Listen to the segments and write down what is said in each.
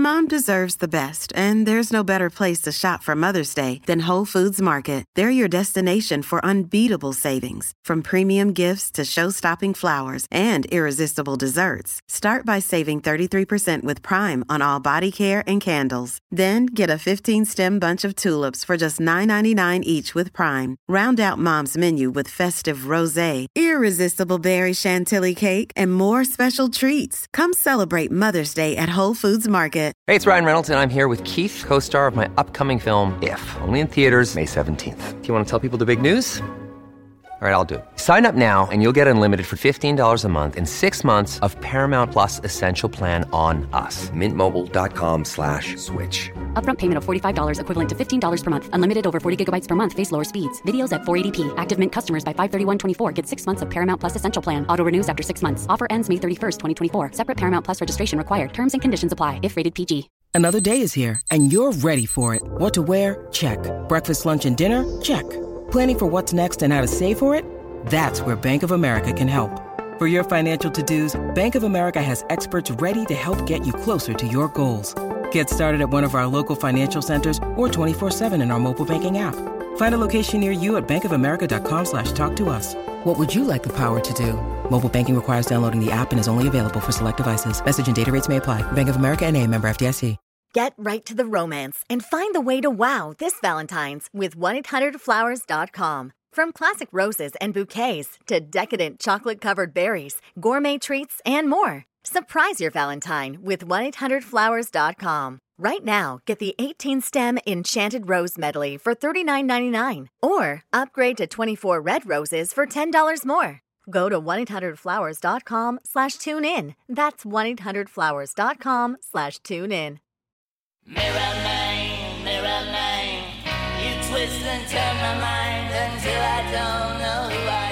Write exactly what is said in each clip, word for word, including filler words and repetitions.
Mom deserves the best, and there's no better place to shop for Mother's Day than Whole Foods Market. They're your destination for unbeatable savings, from premium gifts to show-stopping flowers and irresistible desserts. Start by saving thirty-three percent with Prime on all body care and candles. Then get a fifteen-stem bunch of tulips for just nine ninety-nine each with Prime. Round out Mom's menu with festive rosé, irresistible berry chantilly cake, and more special treats. Come celebrate Mother's Day at Whole Foods Market. Hey, it's Ryan Reynolds, and I'm here with Keith, co-star of my upcoming film, If, only in theaters May seventeenth. Do you want to tell people the big news? All right, I'll do it. Sign up now and you'll get unlimited for fifteen dollars a month and six months of Paramount Plus Essential Plan on us. Mint Mobile dot com slash switch. Upfront payment of forty-five dollars equivalent to fifteen dollars per month. Unlimited over forty gigabytes per month. Face lower speeds. Videos at four eighty p. Active Mint customers by five thirty-one twenty-four get six months of Paramount Plus Essential Plan. Auto renews after six months. Offer ends May thirty-first, twenty twenty-four. Separate Paramount Plus registration required. Terms and conditions apply if rated P G. Another day is here and you're ready for it. What to wear? Check. Breakfast, lunch, and dinner? Check. Planning for what's next and how to save for it? That's where Bank of America can help. For your financial to-dos, Bank of America has experts ready to help get you closer to your goals. Get started at one of our local financial centers or twenty-four seven in our mobile banking app. Find a location near you at bankofamerica.com slash talk to us. What would you like the power to do? Mobile banking requires downloading the app and is only available for select devices. Message and data rates may apply. Bank of America N A, member F D I C. Get right to the romance and find the way to wow this Valentine's with one eight hundred flowers dot com. From classic roses and bouquets to decadent chocolate-covered berries, gourmet treats, and more. Surprise your Valentine with one eight hundred flowers dot com. Right now, get the eighteen-stem Enchanted Rose Medley for thirty-nine ninety-nine. Or upgrade to twenty-four red roses for ten dollars more. Go to one eight hundred flowers dot com slash tune in. That's one eight hundred flowers dot com slash tune in. Mirror man, mirror man, you twist and turn my mind until I don't know who I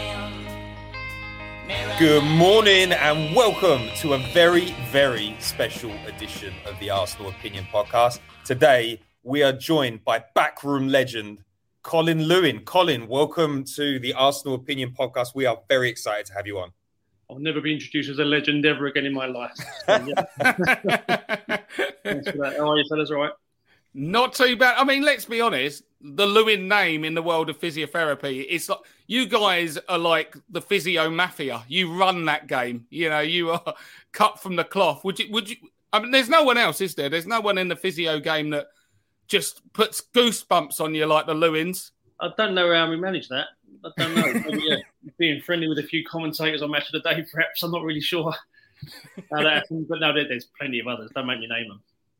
am. Mirror Good morning and welcome to a very, very special edition of the Arsenal Opinion Podcast. Today, we are joined by backroom legend Colin Lewin. Colin, welcome to the Arsenal Opinion Podcast. We are very excited to have you on. I'll never be introduced as a legend ever again in my life. So, yeah. Thanks for that. How are you, fellas? All right? Not too bad. I mean, let's be honest. The Lewin name in the world of physiotherapy, it's like you guys are like the physio mafia. You run that game. You know, you are cut from the cloth. Would you? Would you? I mean, there's no one else, is there? There's no one in the physio game that just puts goosebumps on you like the Lewins. I don't know how we manage that. I don't know. Maybe, yeah, being friendly with a few commentators on Match of the Day, perhaps. I'm not really sure how that happens. But no, there's plenty of others. Don't make me name them.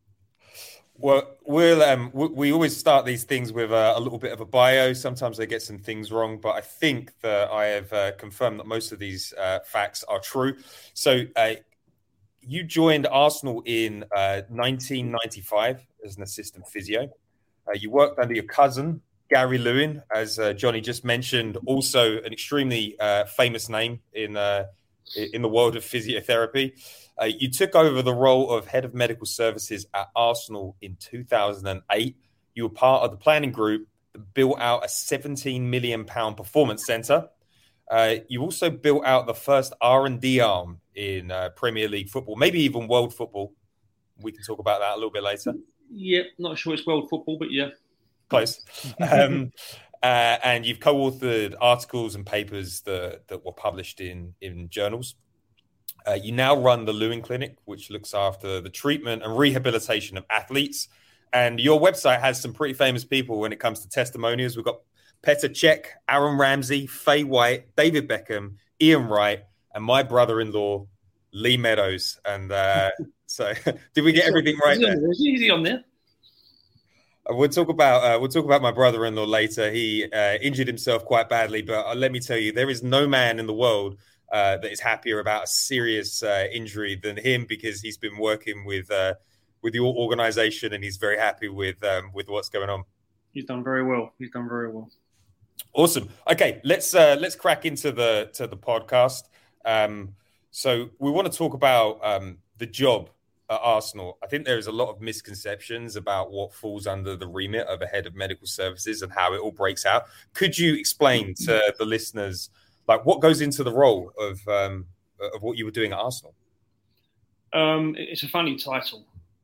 Well, we'll um, we always start these things with a, a little bit of a bio. Sometimes they get some things wrong, but I think that I have uh, confirmed that most of these uh, facts are true. So uh, you joined Arsenal in uh, nineteen ninety-five as an assistant physio. Uh, you worked under your cousin, Gary Lewin, as uh, Johnny just mentioned, also an extremely uh, famous name in uh, in the world of physiotherapy. Uh, you took over the role of head of medical services at Arsenal in two thousand eight. You were part of the planning group that built out a seventeen million pounds performance centre. Uh, you also built out the first R and D arm in uh, Premier League football, maybe even world football. We can talk about that a little bit later. Yeah, not sure it's world football, but yeah. Close. Um, uh, and you've co-authored articles and papers that, that were published in, in journals. Uh, you now run the Lewin Clinic, which looks after the treatment and rehabilitation of athletes. And your website has some pretty famous people when it comes to testimonials. We've got Petr Cech, Aaron Ramsey, Faye White, David Beckham, Ian Wright, and my brother-in-law, Lee Meadows. And uh, so did we get everything right there? It's easy on there. We'll talk about uh, we'll talk about my brother-in-law later. He uh, injured himself quite badly, but uh, let me tell you, there is no man in the world uh, that is happier about a serious uh, injury than him, because he's been working with uh, with your organisation and he's very happy with um, with what's going on. He's done very well. He's done very well. Awesome. Okay, let's uh, let's crack into the to the podcast. Um, so we want to talk about um, the job at Arsenal. I think there is a lot of misconceptions about what falls under the remit of a head of medical services and how it all breaks out. Could you explain to the listeners, like, what goes into the role of um, of what you were doing at Arsenal? Um, it's a funny title.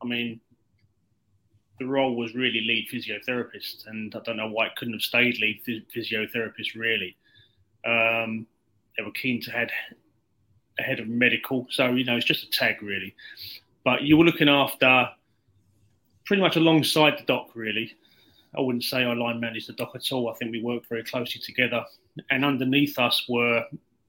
I mean, the role was really lead physiotherapist, and I don't know why it couldn't have stayed lead physiotherapist, really. Um, they were keen to head a head of medical, so, you know, it's just a tag, really. But you were looking after pretty much alongside the doc, really. I wouldn't say I line managed the doc at all. I think we worked very closely together. And underneath us were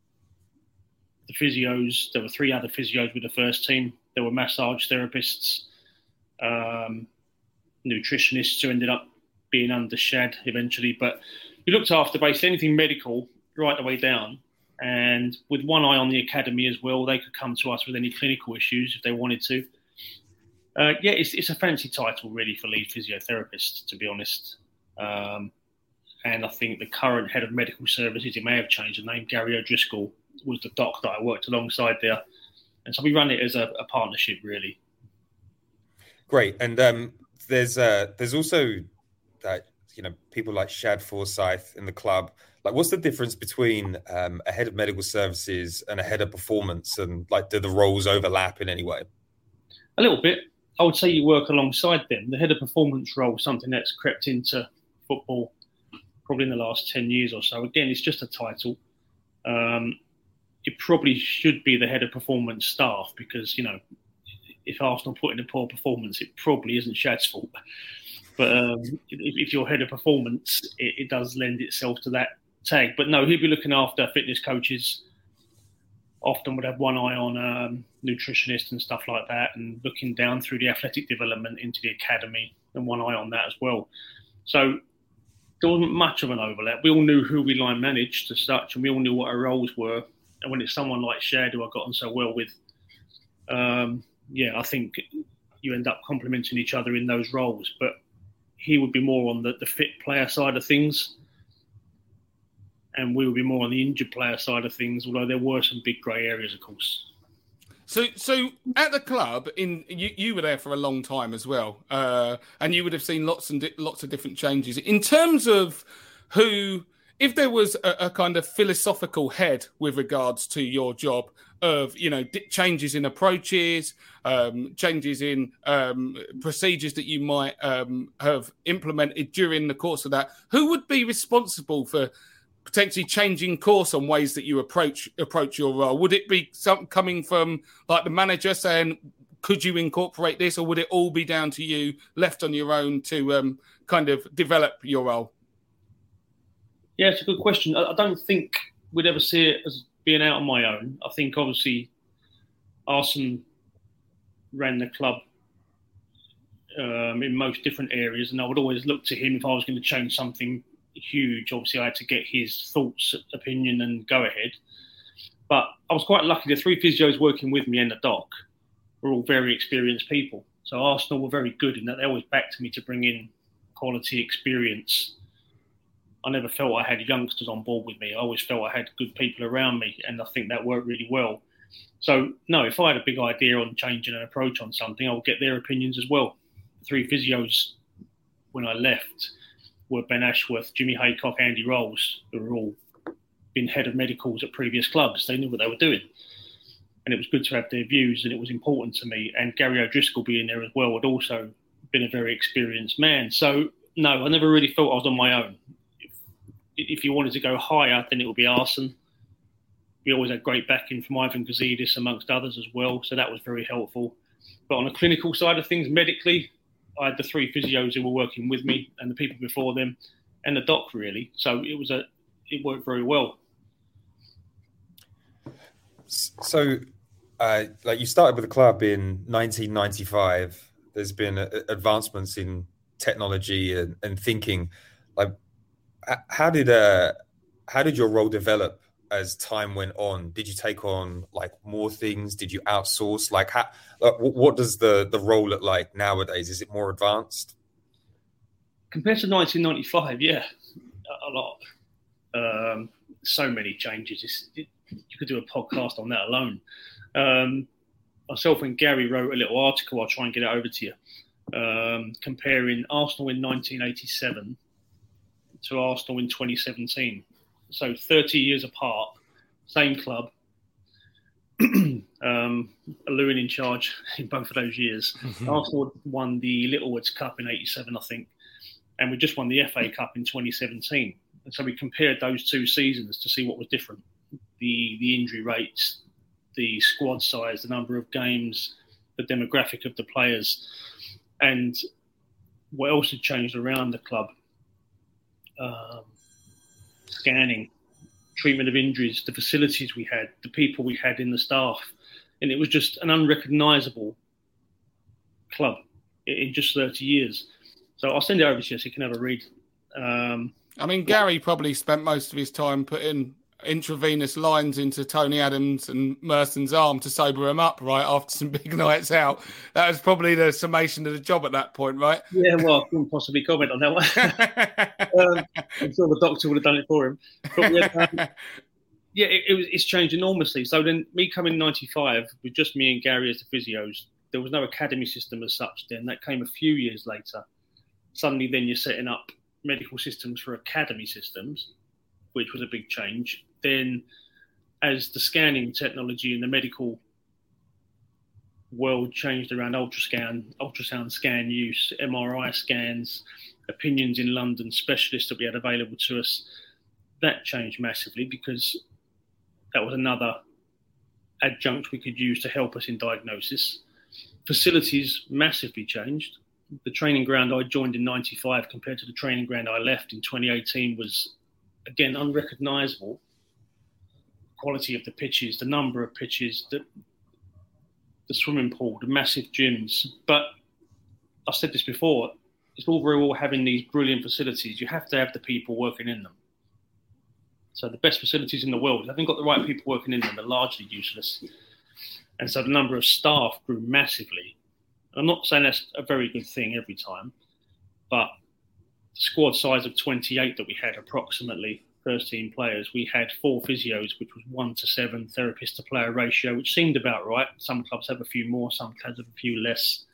the physios. There were three other physios with the first team. There were massage therapists, um, nutritionists who ended up being under Shad eventually. But we looked after basically anything medical right the way down. And with one eye on the academy as well, they could come to us with any clinical issues if they wanted to. Uh, yeah, it's, it's a fancy title really for lead physiotherapist, to be honest. Um, and I think the current head of medical services, it may have changed the name, Gary O'Driscoll, was the doc that I worked alongside there. And so we run it as a, a partnership, really. Great. And um, there's uh, there's also uh, you know people like Shad Forsyth in the club. Like, what's the difference between um, a head of medical services and a head of performance? And like, do the roles overlap in any way? A little bit. I would say you work alongside them. The head of performance role is something that's crept into football probably in the last ten years or so. Again, it's just a title. Um, it probably should be the head of performance staff because, you know, if Arsenal put in a poor performance, it probably isn't Shad's fault. But um, if, if you're head of performance, it, it does lend itself to that tag. But no, he'll be looking after fitness coaches. Often would have one eye on um, nutritionists and stuff like that, and looking down through the athletic development into the academy, and one eye on that as well. So there wasn't much of an overlap. We all knew who we line managed as such, and we all knew what our roles were. And when it's someone like Shad, who I got on so well with, um, yeah, I think you end up complementing each other in those roles. But he would be more on the, the fit player side of things, and we would be more on the injured player side of things, although there were some big grey areas, of course. So, so at the club, in you, you were there for a long time as well, uh, and you would have seen lots and di- lots of different changes in terms of who, if there was a, a kind of philosophical head with regards to your job of, you know, di- changes in approaches, um, changes in um, procedures that you might um, have implemented during the course of that, who would be responsible for potentially changing course on ways that you approach approach your role? Would it be something coming from like the manager saying, could you incorporate this, or would it all be down to you, left on your own to um, kind of develop your role? Yeah, it's a good question. I don't think we'd ever see it as being out on my own. I think obviously Arsene ran the club um, in most different areas, and I would always look to him if I was going to change something huge. Obviously, I had to get his thoughts, opinion, and go ahead. But I was quite lucky. The three physios working with me and the doc were all very experienced people. So Arsenal were very good in that they always backed me to bring in quality experience. I never felt I had youngsters on board with me. I always felt I had good people around me, and I think that worked really well. So, no, if I had a big idea on changing an approach on something, I would get their opinions as well. The three physios, when I left, were Ben Ashworth, Jimmy Haycock, Andy Rolls, who were all been head of medicals at previous clubs. They knew what they were doing. And it was good to have their views, and it was important to me. And Gary O'Driscoll being there as well had also been a very experienced man. So, no, I never really felt I was on my own. If, if you wanted to go higher, then it would be Arsene. We always had great backing from Ivan Gazidis, amongst others as well. So that was very helpful. But on the clinical side of things, medically, I had the three physios who were working with me and the people before them and the doc, really. So it was a, it worked very well. So, uh, like you started with the club in nineteen ninety-five. There's been a, advancements in technology and, and thinking. Like, how did uh, how did your role develop as time went on? Did you take on like more things? Did you outsource? Like, how, like what does the, the role look like nowadays? Is it more advanced? Compared to nineteen ninety-five, yeah, a lot. Um, so many changes. It's, it, you could do a podcast on that alone. Um, myself and Gary wrote a little article. I'll try and get it over to you. Um, comparing Arsenal in nineteen eighty-seven to Arsenal in twenty seventeen. So thirty years apart, same club, um, Lewin in charge in both of those years. Mm-hmm. Arsenal won the Littlewoods Cup in eighty-seven, I think, and we just won the F A Cup in twenty seventeen. And so we compared those two seasons to see what was different. The the injury rates, the squad size, the number of games, the demographic of the players, and what else had changed around the club. Um, scanning, treatment of injuries, the facilities we had, the people we had in the staff. And it was just an unrecognisable club in just thirty years. So I'll send it over to you so you can have a read. Um, I mean, Gary probably spent most of his time putting intravenous lines into Tony Adams and Merson's arm to sober him up, right, after some big nights out. That was probably the summation of the job at that point, right? Yeah, well, I couldn't possibly comment on that one. um, I'm sure the doctor would have done it for him. But we had, um, yeah, it, it was, it's changed enormously. So then me coming in ninety-five with just me and Gary as the physios, there was no academy system as such then. That came a few years later. Suddenly then you're setting up medical systems for academy systems, which was a big change. Then as the scanning technology in the medical world changed around ultrasound, ultrasound scan use, M R I scans, opinions in London, specialists that we had available to us, that changed massively because that was another adjunct we could use to help us in diagnosis. Facilities massively changed. The training ground I joined in ninety-five compared to the training ground I left in twenty eighteen was, again, unrecognisable. Quality of the pitches, the number of pitches, the, the swimming pool, the massive gyms. But I've said this before, it's all very well having these brilliant facilities. You have to have the people working in them. So the best facilities in the world, if you haven't got the right people working in them, they're largely useless. And so the number of staff grew massively. I'm not saying that's a very good thing every time, but the squad size of twenty-eight that we had, approximately first team players, we had four physios, which was one to seven therapist to player ratio, which seemed about right. Some clubs have a few more, some clubs have a few less.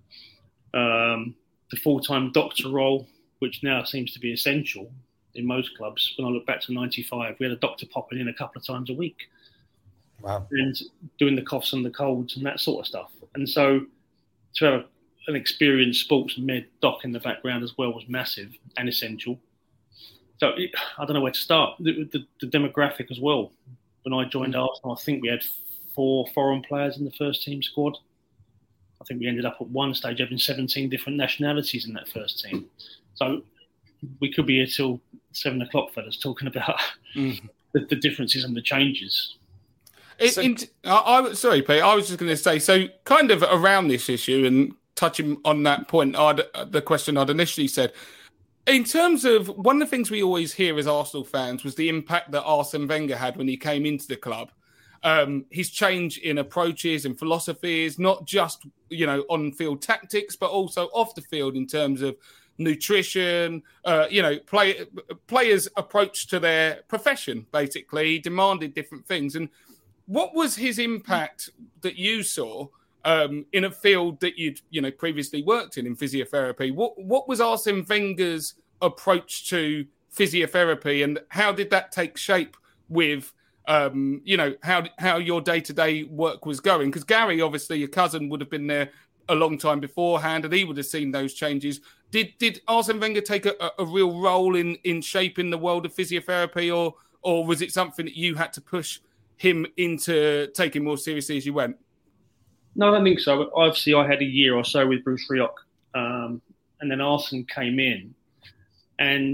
Um, the full-time doctor role, which now seems to be essential in most clubs. When I look back to ninety-five, we had a doctor popping in a couple of times a week. Wow. And doing the coughs and the colds and that sort of stuff. And so to have an experienced sports med doc in the background as well was massive and essential. So it, I don't know where to start. The, the, the demographic as well. When I joined Arsenal, I think we had four foreign players in the first team squad. I think we ended up at one stage having seventeen different nationalities in that first team. So we could be here till seven o'clock, fellas, talking about mm. the, the differences and the changes. It, so, in, I, I, sorry, Pete, I was just going to say, so kind of around this issue and touching on that point, I'd, the question I'd initially said, in terms of one of the things we always hear as Arsenal fans was the impact that Arsene Wenger had when he came into the club. Um, his change in approaches and philosophies, not just, you know, on-field tactics, but also off the field in terms of nutrition, uh, you know, play, players' approach to their profession, basically. He demanded different things. And what was his impact that you saw um, in a field that you'd, you know, previously worked in, in physiotherapy? What what was Arsene Wenger's approach to physiotherapy, and how did that take shape with, um, you know, how how your day-to-day work was going? Because Gary, obviously, your cousin, would have been there a long time beforehand, and he would have seen those changes. Did did Arsene Wenger take a, a real role in, in shaping the world of physiotherapy, or or was it something that you had to push him into taking more seriously as you went? No, I don't think so. Obviously, I had a year or so with Bruce Rioch, um, and then Arsene came in, and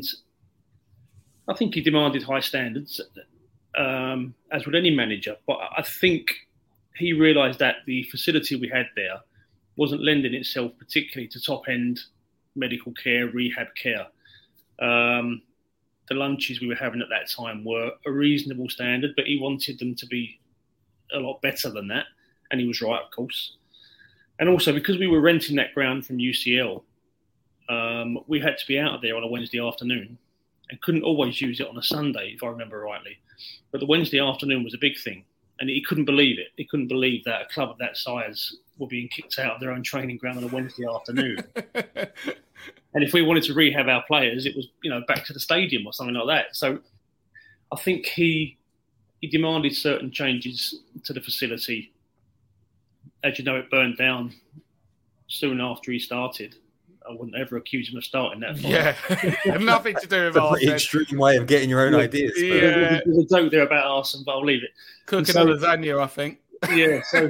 I think he demanded high standards, um, as would any manager. But I think he realised that the facility we had there wasn't lending itself particularly to top-end medical care, rehab care. Um, the lunches we were having at that time were a reasonable standard, but he wanted them to be a lot better than that. And he was right, of course. And also, because we were renting that ground from U C L, um, we had to be out of there on a Wednesday afternoon and couldn't always use it on a Sunday, if I remember rightly. But the Wednesday afternoon was a big thing. And he couldn't believe it. He couldn't believe that a club of that size were being kicked out of their own training ground on a Wednesday afternoon. And if we wanted to rehab our players, it was, you know, back to the stadium or something like that. So I think he he demanded certain changes to the facility. As you know, it burned down soon after he started. I wouldn't ever accuse him of starting that fire. Yeah, nothing to do with That's an extreme way of getting your own yeah. ideas. But... Yeah, there's a joke there about arson, but I'll leave it. Cooking so, a lasagna, I think. Yeah, so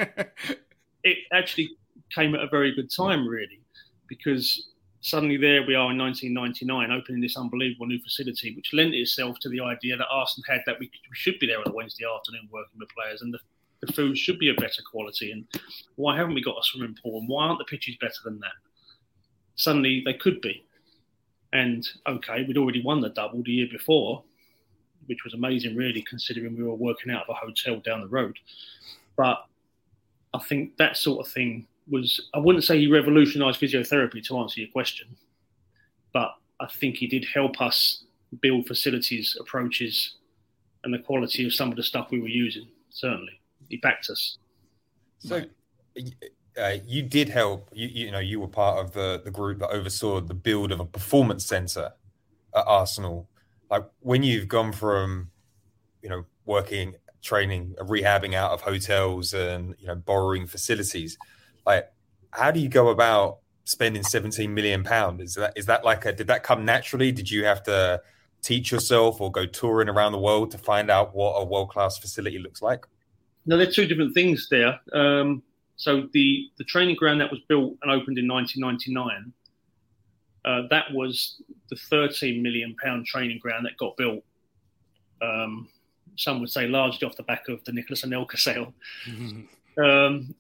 it actually came at a very good time, really, because suddenly there we are in nineteen ninety-nine, opening this unbelievable new facility, which lent itself to the idea that Arsenal had that we, we should be there on a Wednesday afternoon working with players, and the, the food should be of better quality. And why haven't we got a swimming pool? And why aren't the pitches better than that? Suddenly they could be. And okay, we'd already won the double the year before, which was amazing, really, considering we were working out of a hotel down the road. But I think that sort of thing was, I wouldn't say he revolutionised physiotherapy, to answer your question, but I think he did help us build facilities, approaches, and the quality of some of the stuff we were using. Certainly, he backed us. So, uh, you did help. You, you know, you were part of the the group that oversaw the build of a performance centre at Arsenal. Like, when you've gone from, you know, working, training, rehabbing out of hotels and, you know, borrowing facilities, like, how do you go about spending seventeen million pounds? Is that, is that like a, did that come naturally? Did you have to teach yourself or go touring around the world to find out what a world-class facility looks like? No, there are two different things there. Um, so the, the training ground that was built and opened in nineteen ninety-nine, uh, that was the thirteen million pound training ground that got built. Um, some would say largely off the back of the Nicholas Anelka sale. Mm-hmm. Um,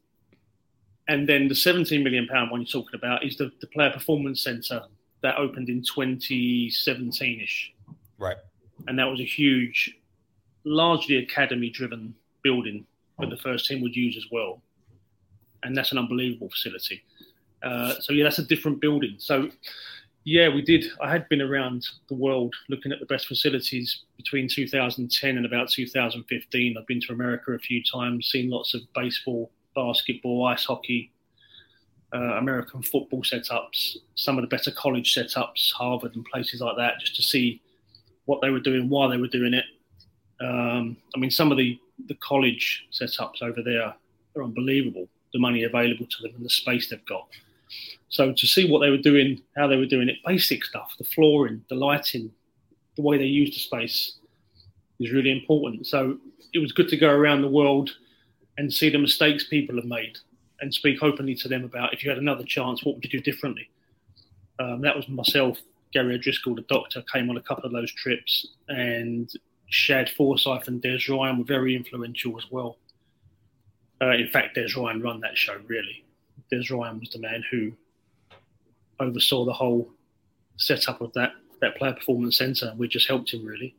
and then the seventeen million pound one you're talking about is the, the Player Performance Centre that opened in twenty seventeen-ish. Right. And that was a huge, largely academy-driven building that the first team would use as well. And that's an unbelievable facility. Uh, so, yeah, that's a different building. So, yeah, we did. I had been around the world looking at the best facilities between two thousand ten and about two thousand fifteen. I've been to America a few times, seen lots of baseball, basketball, ice hockey, uh, American football setups, some of the better college setups, Harvard and places like that, just to see what they were doing, why they were doing it. Um, I mean, some of the, the college setups over there are unbelievable, the money available to them and the space they've got. So to see what they were doing, how they were doing it, basic stuff, the flooring, the lighting, the way they used the space is really important. So it was good to go around the world and see the mistakes people have made and speak openly to them about, if you had another chance, what would you do differently? Um, that was myself, Gary O'Driscoll, the doctor, came on a couple of those trips, and Shad Forsyth and Des Ryan were very influential as well. Uh, in fact, Des Ryan ran that show, really. Des Ryan was the man who oversaw the whole setup of that, that Player Performance Centre, and we just helped him, really.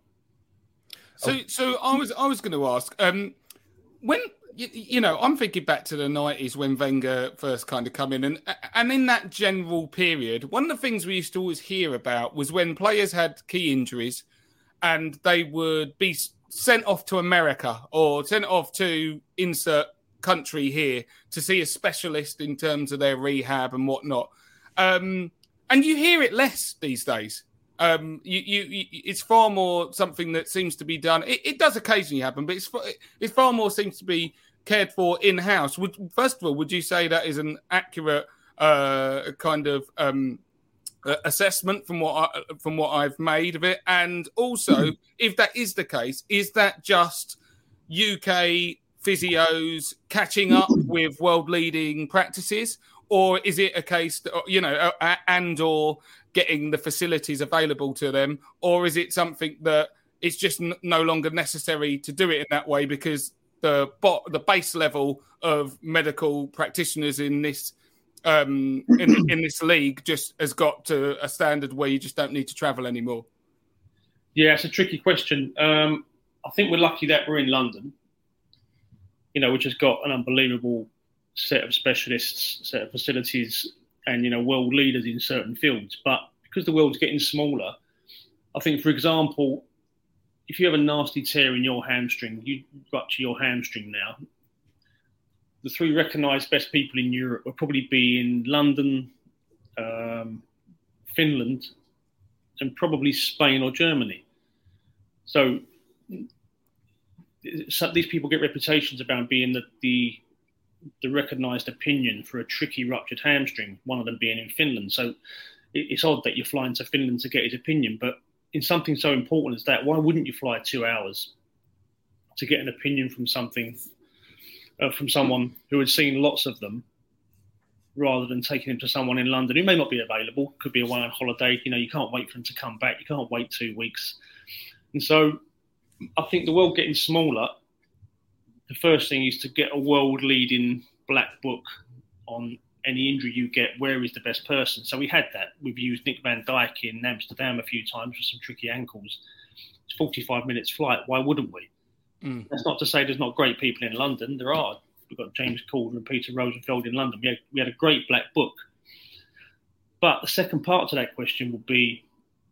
So, so I was I was going to ask, um, when you, you know, I'm thinking back to the nineties when Wenger first kind of come in, and and in that general period, one of the things we used to always hear about was when players had key injuries, and they would be sent off to America or sent off to insert country here to see a specialist in terms of their rehab and whatnot. Um, and you hear it less these days. Um, you, you, you, it's far more something that seems to be done. It, it does occasionally happen, but it's it's far more seems to be cared for in-house. Would, first of all, would you say that is an accurate uh, kind of um, uh, assessment from what I, from what I've made of it? And also, if that is the case, is that just U K physios catching up with world-leading practices, or is it a case that, you know, and or getting the facilities available to them, or is it something that it's just n- no longer necessary to do it in that way because the bo- the base level of medical practitioners in this um, in, in this league just has got to a standard where you just don't need to travel anymore? Yeah, it's a tricky question. Um, I think we're lucky that we're in London, you know, which has got an unbelievable set of specialists, set of facilities, and, you know, world leaders in certain fields. But because the world's getting smaller, I think, for example, if you have a nasty tear in your hamstring, you rupture your hamstring now, the three recognised best people in Europe will probably be in London, um, Finland, and probably Spain or Germany. So so these people get reputations about being the, the the recognised opinion for a tricky ruptured hamstring, one of them being in Finland. So it's odd that you're flying to Finland to get his opinion, but in something so important as that, why wouldn't you fly two hours to get an opinion from something, uh, from someone who had seen lots of them, rather than taking him to someone in London who may not be available, could be away on holiday. You know, you can't wait for them to come back. You can't wait two weeks. And so I think the world getting smaller, the first thing is to get a world-leading black book on any injury you get, where is the best person. So we had that. We've used Nick Van Dijk in Amsterdam a few times for some tricky ankles. It's forty-five minutes flight. Why wouldn't we? Mm. That's not to say there's not great people in London. There are. We've got James Corden and Peter Rosenfeld in London. We had, we had a great black book. But the second part to that question would be,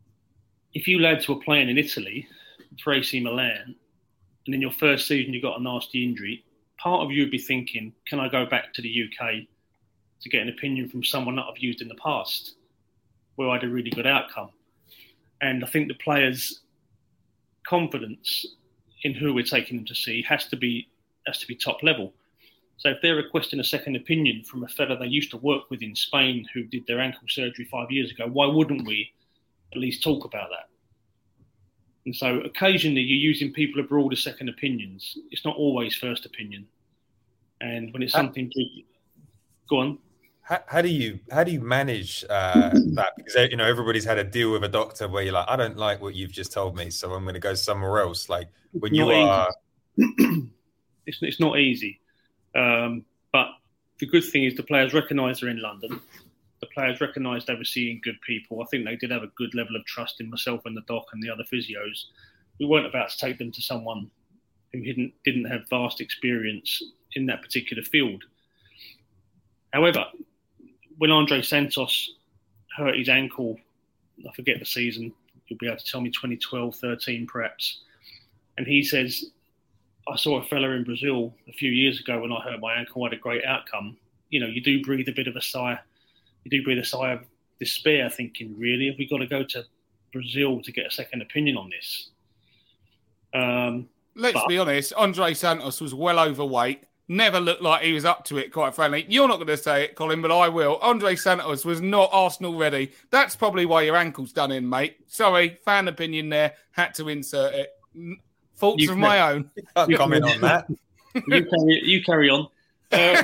if you lads were playing in Italy for A C Milan, and in your first season you got a nasty injury, part of you would be thinking, can I go back to the U K to get an opinion from someone that I've used in the past, where I had a really good outcome? And I think the players' confidence in who we're taking them to see has to be has to be top level. So if they're requesting a second opinion from a fella they used to work with in Spain who did their ankle surgery five years ago, why wouldn't we at least talk about that? And so occasionally you're using people abroad as second opinions. It's not always first opinion. And when it's something big, go on. How, how do you how do you manage uh, that? Because, you know, everybody's had a deal with a doctor where you're like, I don't like what you've just told me, so I'm going to go somewhere else. Like when you are, it's it's not easy. Um, but the good thing is the players recognise they're in London. The players recognise they were seeing good people. I think they did have a good level of trust in myself and the doc and the other physios. We weren't about to take them to someone who didn't didn't have vast experience in that particular field. However, when Andre Santos hurt his ankle, I forget the season, you'll be able to tell me twenty twelve, thirteen perhaps, and he says, I saw a fella in Brazil a few years ago when I hurt my ankle, had a great outcome. You know, you do breathe a bit of a sigh. You do breathe a sigh of despair, thinking, really, have we got to go to Brazil to get a second opinion on this? Um, Let's but, be honest, Andre Santos was well overweight, never looked like he was up to it, quite frankly. You're not going to say it, Colin, but I will. Andre Santos was not Arsenal ready. That's probably why your ankle's done in, mate. Sorry, fan opinion there, had to insert it. Faults of my own. You can't comment on that. You carry, you carry on. Uh,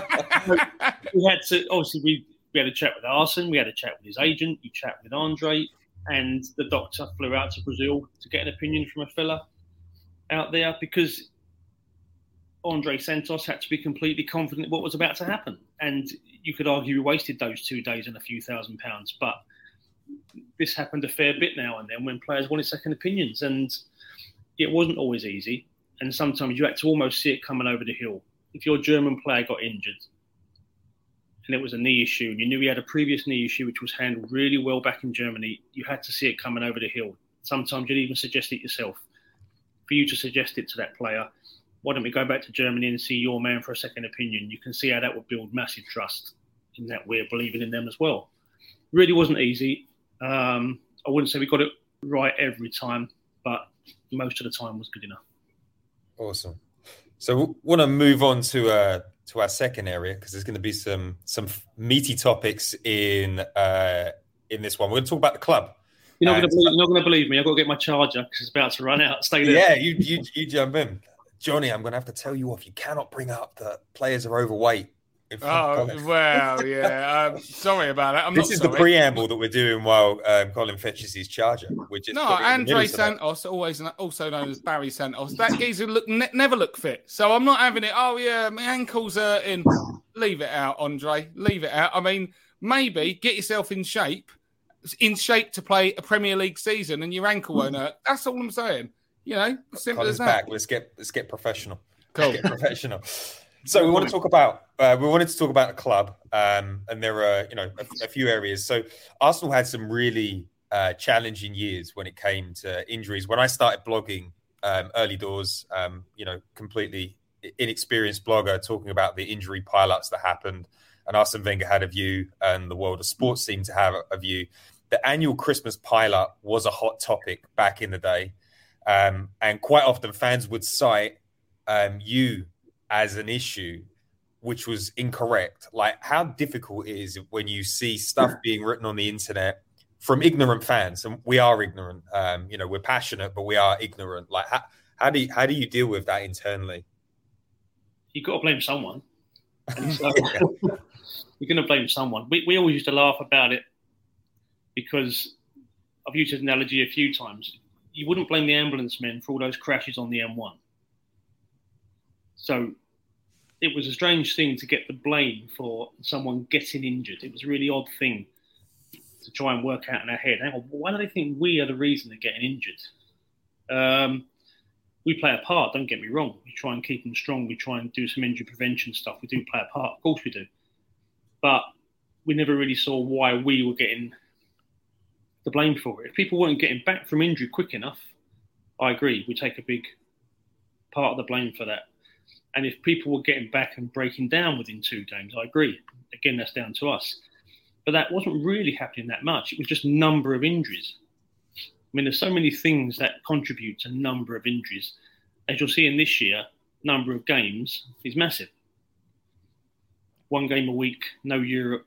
we had to, obviously, we, we had a chat with Arsene, we had a chat with his agent, you chat with Andre, and the doctor flew out to Brazil to get an opinion from a fella out there because Andre Santos had to be completely confident what was about to happen. And you could argue he wasted those two days and a few thousand pounds, but this happened a fair bit now and then when players wanted second opinions, and it wasn't always easy. And sometimes you had to almost see it coming over the hill. If your German player got injured and it was a knee issue, and you knew he had a previous knee issue which was handled really well back in Germany, you had to see it coming over the hill. Sometimes you'd even suggest it yourself. For you to suggest it to that player, why don't we go back to Germany and see your man for a second opinion? You can see how that would build massive trust in that we're believing in them as well. Really wasn't easy. Um, I wouldn't say we got it right every time, but most of the time was good enough. Awesome. So we want to move on to uh, to our second area because there's going to be some some meaty topics in uh, in this one. We're going to talk about the club. You're not going to believe, you're not going to believe me. I've got to get my charger because it's about to run out. Stay there. Yeah, you you you jump in, Johnny. I'm going to have to tell you off. You cannot bring up that players are overweight. Oh, well, yeah. Um, sorry about that. I'm this not is sorry. the preamble that we're doing while um, Colin fetches his charger. Which is no, Andre Santos, always also known as Barry Santos, that geezer look, ne- never look fit. So I'm not having it, oh, yeah, my ankle's hurting. Leave it out, Andre. Leave it out. I mean, maybe get yourself in shape, in shape to play a Premier League season and your ankle won't hurt. That's all I'm saying. You know, simple Colin's as that. Back. Let's get, let's get professional. Cool. Let's get professional. So we want to talk about uh, we wanted to talk about the club, um, and there are you know a, a few areas. So Arsenal had some really uh, challenging years when it came to injuries. When I started blogging um, early doors, um, you know, completely inexperienced blogger talking about the injury pileups that happened, and Arsene Wenger had a view, and the world of sports seemed to have a view. The annual Christmas pileup was a hot topic back in the day. Um, and quite often fans would cite um, you as an issue, which was incorrect. Like, how difficult it is when you see stuff being written on the internet from ignorant fans, and we are ignorant. Um, you know, we're passionate, but we are ignorant. Like, how, how do you, how do you deal with that internally? You've got to blame someone. And so, you're going to blame someone. We we always used to laugh about it because I've used this analogy a few times. You wouldn't blame the ambulance men for all those crashes on the M one. So it was a strange thing to get the blame for someone getting injured. It was a really odd thing to try and work out in our head. Hang on, why do they think we are the reason they're getting injured? Um, we play a part, don't get me wrong. We try and keep them strong. We try and do some injury prevention stuff. We do play a part, of course we do. But we never really saw why we were getting the blame for it. If people weren't getting back from injury quick enough, I agree, we take a big part of the blame for that. And if people were getting back and breaking down within two games, I agree. Again, that's down to us. But that wasn't really happening that much. It was just number of injuries. I mean, there's so many things that contribute to number of injuries. As you'll see in this year, number of games is massive. One game a week, no Europe.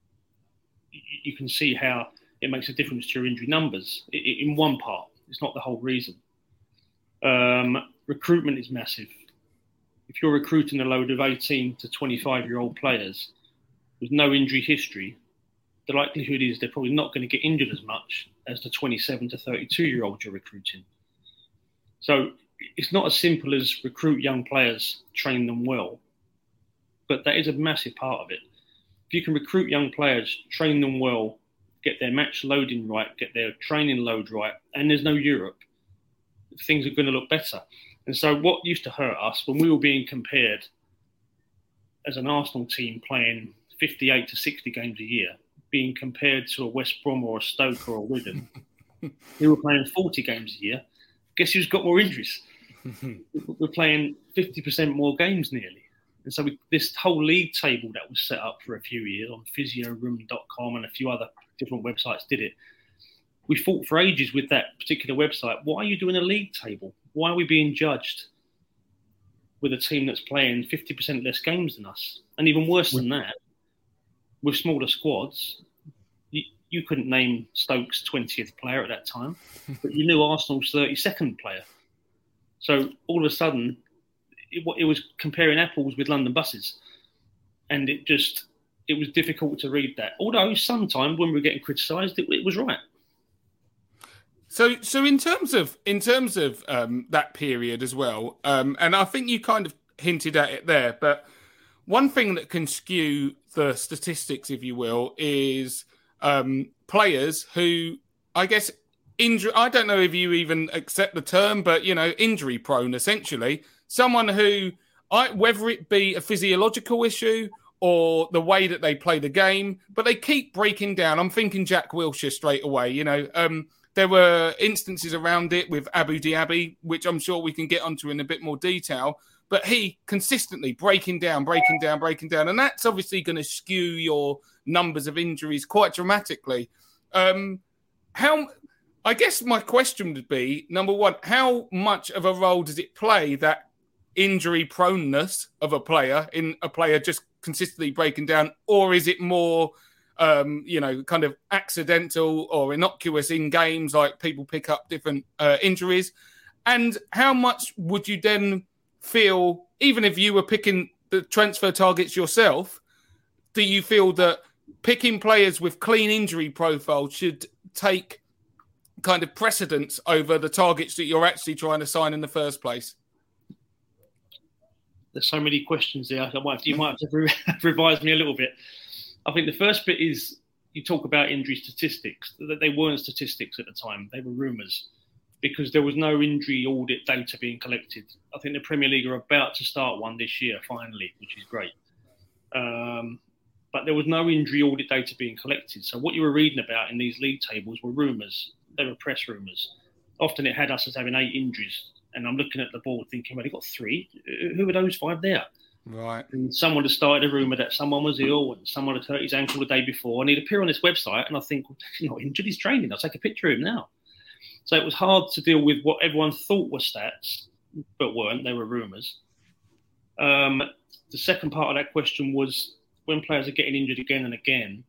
You can see how it makes a difference to your injury numbers in one part. It's not the whole reason. Um, recruitment is massive. If you're recruiting a load of eighteen to twenty-five-year-old players with no injury history, the likelihood is they're probably not going to get injured as much as the twenty-seven to thirty-two-year-olds you're recruiting. So it's not as simple as recruit young players, train them well, but that is a massive part of it. If you can recruit young players, train them well, get their match loading right, get their training load right, and there's no Europe, things are going to look better. And so what used to hurt us when we were being compared as an Arsenal team playing fifty-eight to sixty games a year, being compared to a West Brom or a Stoke or a Wigan, we were playing forty games a year. Guess who's got more injuries? We're playing fifty percent more games nearly. And so we, this whole league table that was set up for a few years on physio room dot com and a few other different websites did it. We fought for ages with that particular website. Why are you doing a league table? Why are we being judged with a team that's playing fifty percent less games than us? And even worse than that, with smaller squads, you, you couldn't name Stoke's twentieth player at that time, but you knew Arsenal's thirty-second player. So all of a sudden, it, it was comparing apples with London buses. And it just, it was difficult to read that. Although sometimes when we were getting criticised, it, it was right. So, so in terms of in terms of um, that period as well, um, and I think you kind of hinted at it there, but one thing that can skew the statistics, if you will, is um, players who, I guess, injury. I don't know if you even accept the term, but you know, injury prone. Essentially, someone who, I, whether it be a physiological issue or the way that they play the game, but they keep breaking down. I'm thinking Jack Wilshere straight away. You know. Um, There were instances around it with Abu Diaby, which I'm sure we can get onto in a bit more detail. But he consistently breaking down, breaking down, breaking down. And that's obviously going to skew your numbers of injuries quite dramatically. Um, how, I guess my question would be, number one, how much of a role does it play, that injury proneness of a player in a player just consistently breaking down? Or is it more... Um, you know, kind of accidental or innocuous in games, like people pick up different uh, injuries? And how much would you then feel, even if you were picking the transfer targets yourself, do you feel that picking players with clean injury profiles should take kind of precedence over the targets that you're actually trying to sign in the first place? There's so many questions there. I might, you might have to re- revise me a little bit. I think the first bit is you talk about injury statistics. That they weren't statistics at the time; they were rumours, because there was no injury audit data being collected. I think the Premier League are about to start one this year, finally, which is great. Um, but there was no injury audit data being collected. So what you were reading about in these league tables were rumours. They were press rumours. Often it had us as having eight injuries, and I'm looking at the board thinking, well, they've got three. Who are those five there? Right. And someone had started a rumour that someone was ill and someone had hurt his ankle the day before, and he'd appear on this website, and I think, well, he's not injured, he's training. I'll take a picture of him now. So it was hard to deal with what everyone thought were stats, but weren't. They were rumours. Um, the second part of that question was when players are getting injured again and again,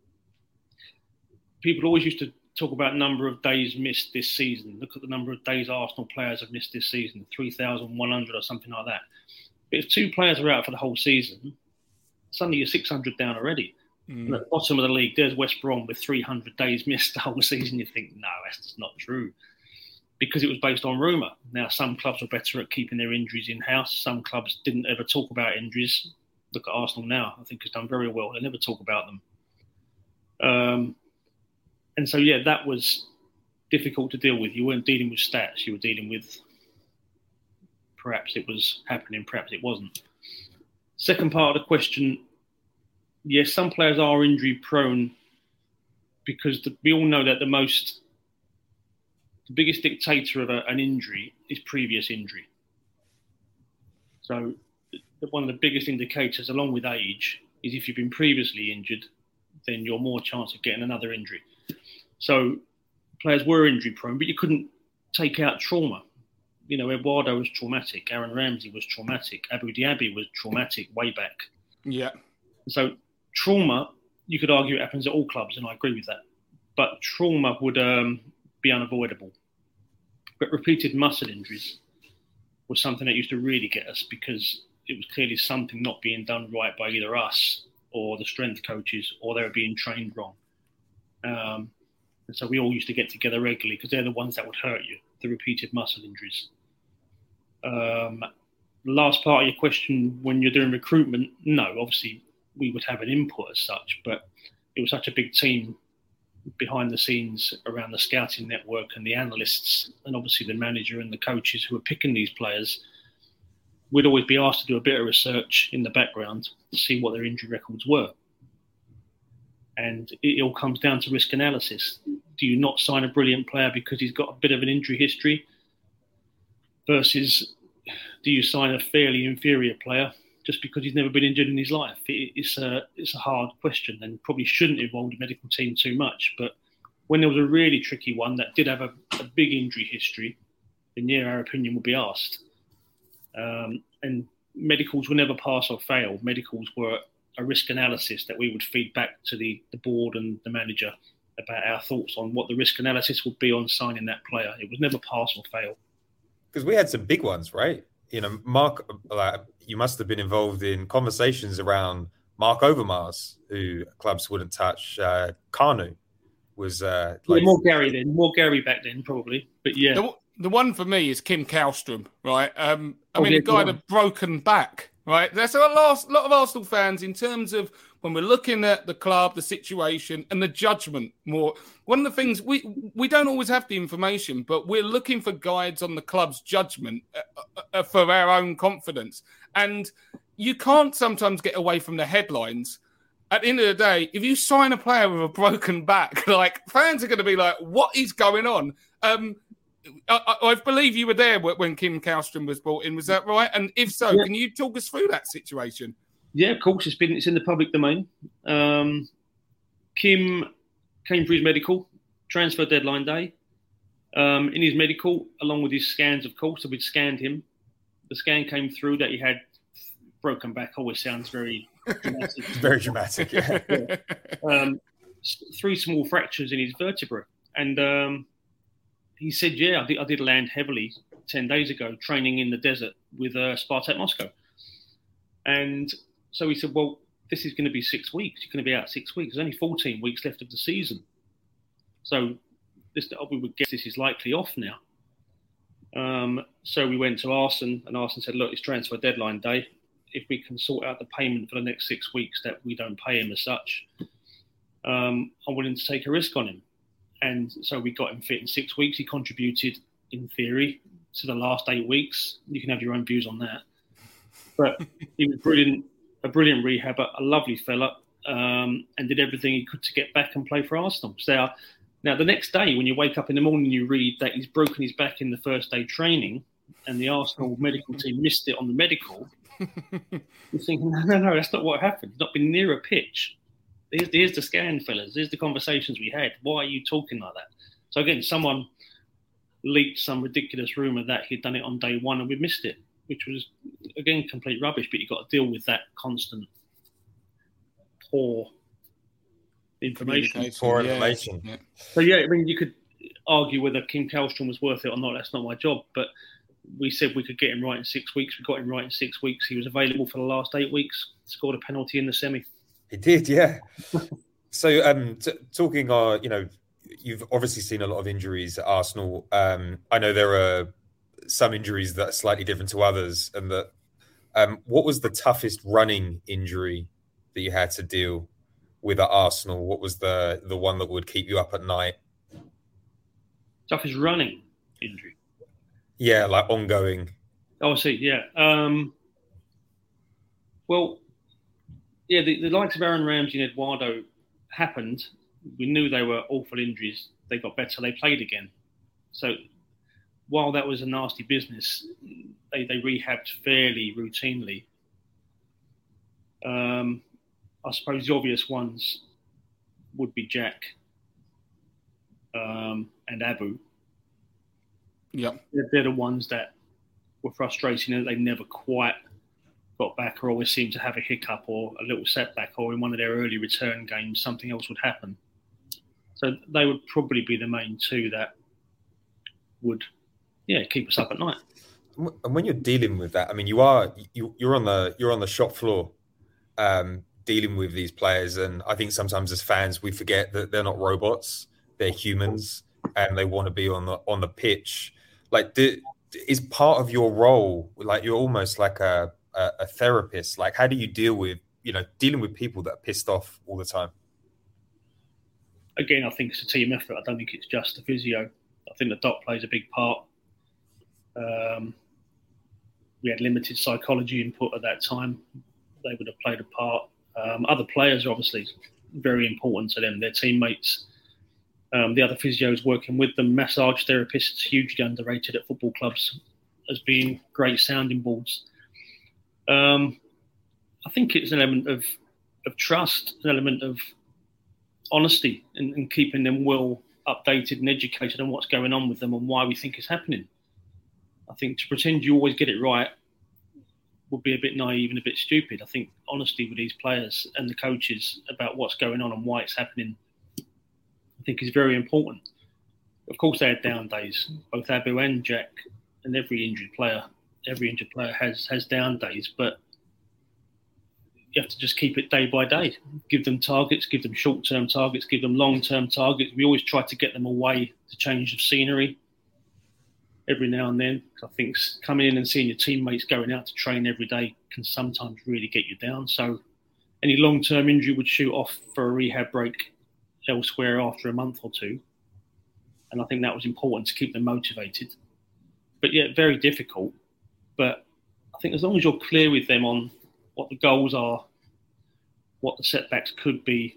people always used to talk about number of days missed this season. Look at the number of days Arsenal players have missed this season, three thousand one hundred or something like that. But if two players are out for the whole season, suddenly you're six hundred down already. Mm. And at the bottom of the league, there's West Brom with three hundred days missed the whole season. You think, no, that's just not true. Because it was based on rumour. Now, some clubs were better at keeping their injuries in-house. Some clubs didn't ever talk about injuries. Look at Arsenal now. I think it's done very well. They never talk about them. Um, and so, yeah, that was difficult to deal with. You weren't dealing with stats. You were dealing with perhaps it was happening, perhaps it wasn't. Second part of the question, yes, some players are injury-prone because the, we all know that the most... The biggest dictator of a, an injury is previous injury. So one of the biggest indicators, along with age, is if you've been previously injured, then you're more chance of getting another injury. So players were injury prone, but you couldn't take out trauma. You know, Eduardo was traumatic. Aaron Ramsey was traumatic. Abu Dhabi was traumatic way back. Yeah. So trauma, you could argue it happens at all clubs, and I agree with that. But trauma would um, be unavoidable. But repeated muscle injuries was something that used to really get us because it was clearly something not being done right by either us or the strength coaches, or they were being trained wrong. Um, and so we all used to get together regularly because they're the ones that would hurt you, the repeated muscle injuries. Um, the last part of your question, when you're doing recruitment, no, obviously we would have an input as such, but it was such a big team behind the scenes around the scouting network and the analysts and obviously the manager and the coaches who are picking these players. We'd always be asked to do a bit of research in the background to see what their injury records were. And it all comes down to risk analysis. Do you not sign a brilliant player because he's got a bit of an injury history versus do you sign a fairly inferior player just because he's never been injured in his life? It, it's a it's a hard question and probably shouldn't involve the medical team too much. But when there was a really tricky one that did have a, a big injury history, then yeah, our opinion would be asked. Um, and medicals were never pass or fail. Medicals were a risk analysis that we would feed back to the, the board and the manager about our thoughts on what the risk analysis would be on signing that player. It was never pass or fail. Because we had some big ones, right? You know, Mark, like, you must have been involved in conversations around Mark Overmars, who clubs wouldn't touch. Uh, Kanu was uh, like... yeah, more Gary then, more Gary back then, probably. But yeah, the, the one for me is Kim Kallstrom, right? Um, I oh, mean, yeah, a guy that broken back, right? There's a lot, lot of Arsenal fans in terms of when we're looking at the club, the situation, and the judgment. More one of the things we we don't always have the information, but we're looking for guides on the club's judgment uh, uh, for our own confidence. And you can't sometimes get away from the headlines. At the end of the day, if you sign a player with a broken back, like fans are going to be like, "What is going on?" Um, I, I believe you were there when Kim Kallstrom was brought in. Was that right? And if so, yeah. Can you talk us through that situation? Yeah, of course. It's been it's in the public domain. Um, Kim came for his medical, transfer deadline day. Um, in his medical, along with his scans, of course, so we'd scanned him. The scan came through that he had broken back. Always sounds very dramatic. Very dramatic, yeah. yeah. Um, three small fractures in his vertebra. And um, he said, yeah, I did, I did land heavily ten days ago, training in the desert with uh, Spartak Moscow. And so he said, well, this is going to be six weeks. You're going to be out six weeks. There's only fourteen weeks left of the season. So this, we would guess this is likely off now. Um, so we went to Arsene, and Arsene said, look, it's transfer deadline day. If we can sort out the payment for the next six weeks that we don't pay him as such, um, I'm willing to take a risk on him. And so we got him fit in six weeks. He contributed, in theory, to the last eight weeks. You can have your own views on that. But he was brilliant, a brilliant rehabber, a lovely fella, um, and did everything he could to get back and play for Arsenal. So now, the next day, when you wake up in the morning, you read that he's broken his back in the first day training and the Arsenal medical team missed it on the medical. You're thinking, no, no, no, that's not what happened. He's not been near a pitch. Here's, here's the scan, fellas. Here's the conversations we had. Why are you talking like that? So again, someone leaked some ridiculous rumour that he'd done it on day one and we missed it, which was, again, complete rubbish. But you've got to deal with that constant poor information. Poor yeah. information. Yeah. So, yeah, I mean, you could argue whether Kim Källström was worth it or not. That's not my job. But we said we could get him right in six weeks. We got him right in six weeks. He was available for the last eight weeks, scored a penalty in the semi. He did, yeah. So, um, t- talking, uh, you know, you've obviously seen a lot of injuries at Arsenal. Um, I know there are some injuries that are slightly different to others. And that, um, what was the toughest running injury that you had to deal with at Arsenal? What was the the one that would keep you up at night? Toughest running injury? Yeah, like ongoing. Oh, I see, yeah. Um, well, yeah, the, the likes of Aaron Ramsey and Eduardo happened. We knew they were awful injuries. They got better. They played again. So while that was a nasty business, they, they rehabbed fairly routinely. Um, I suppose the obvious ones would be Jack um, and Abu. Yeah, They're, they're the ones that were frustrating and they never quite got back or always seemed to have a hiccup or a little setback, or in one of their early return games, something else would happen. So they would probably be the main two that would, yeah, keep us up at night. And when you're dealing with that, I mean, you are you, you're on the you're on the shop floor, um, dealing with these players, and I think sometimes as fans we forget that they're not robots; they're humans, and they want to be on the on the pitch. Like, do, is part of your role like you're almost like a, a a therapist? Like, how do you deal with you know dealing with people that are pissed off all the time? Again, I think it's a team effort. I don't think it's just the physio. I think the doc plays a big part. Um, we had limited psychology input at that time. They would have played a part. Um, other players are obviously very important to them, their teammates. Um, the other physios working with them, massage therapists, hugely underrated at football clubs as being great sounding boards. Um, I think it's an element of, of trust, an element of honesty and, and keeping them well updated and educated on what's going on with them and why we think it's happening. I think to pretend you always get it right would be a bit naive and a bit stupid. I think honesty with these players and the coaches about what's going on and why it's happening, I think is very important. Of course, they had down days, both Abu and Jack, and every injured player, every injured player has has down days, but you have to just keep it day by day. Give them targets, give them short-term targets, give them long-term targets. We always try to get them away to change of scenery every now and then. I think coming in and seeing your teammates going out to train every day can sometimes really get you down. So any long-term injury would shoot off for a rehab break elsewhere after a month or two. And I think that was important to keep them motivated. But yeah, very difficult. But I think as long as you're clear with them on what the goals are, what the setbacks could be,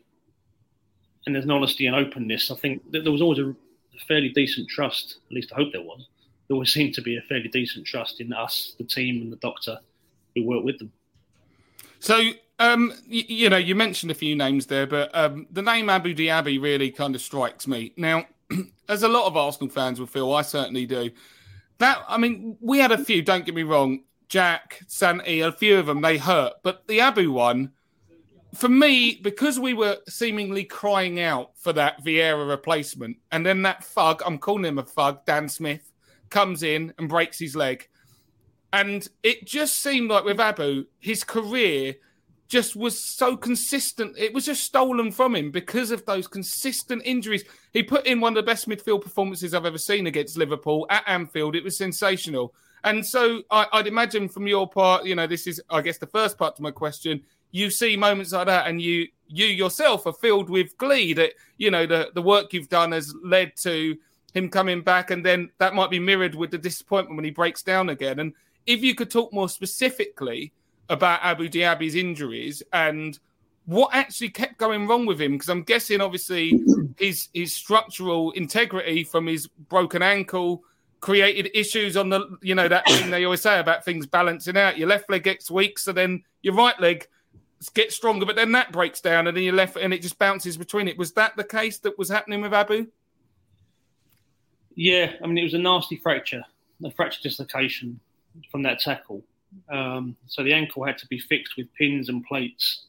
and there's an honesty and openness, I think that there was always a fairly decent trust, at least I hope there was. There always seemed to be a fairly decent trust in us, the team and the doctor who worked with them. So, um, you, you know, you mentioned a few names there, but um, the name Abu Diaby really kind of strikes me. Now, as a lot of Arsenal fans will feel, I certainly do, that, I mean, we had a few, don't get me wrong, Jack, Santi, a few of them, they hurt. But the Abu one, for me, because we were seemingly crying out for that Vieira replacement, and then that thug, I'm calling him a thug, Dan Smith, comes in and breaks his leg. And it just seemed like with Abu, his career just was so consistent. It was just stolen from him because of those consistent injuries. He put in one of the best midfield performances I've ever seen against Liverpool at Anfield. It was sensational. And so I, I'd imagine from your part, you know, this is, I guess, the first part to my question. You see moments like that and you you yourself are filled with glee that, you know, the, the work you've done has led to him coming back. And then that might be mirrored with the disappointment when he breaks down again. And if you could talk more specifically about Abu Diaby's injuries and what actually kept going wrong with him, because I'm guessing, obviously, his his structural integrity from his broken ankle created issues on the, you know, that thing they always say about things balancing out. Your left leg gets weak, so then your right leg gets stronger, but then that breaks down and then your left, and it just bounces between it. Was that the case that was happening with Abu? Yeah, I mean, it was a nasty fracture, a fracture dislocation from that tackle. Um, so the ankle had to be fixed with pins and plates,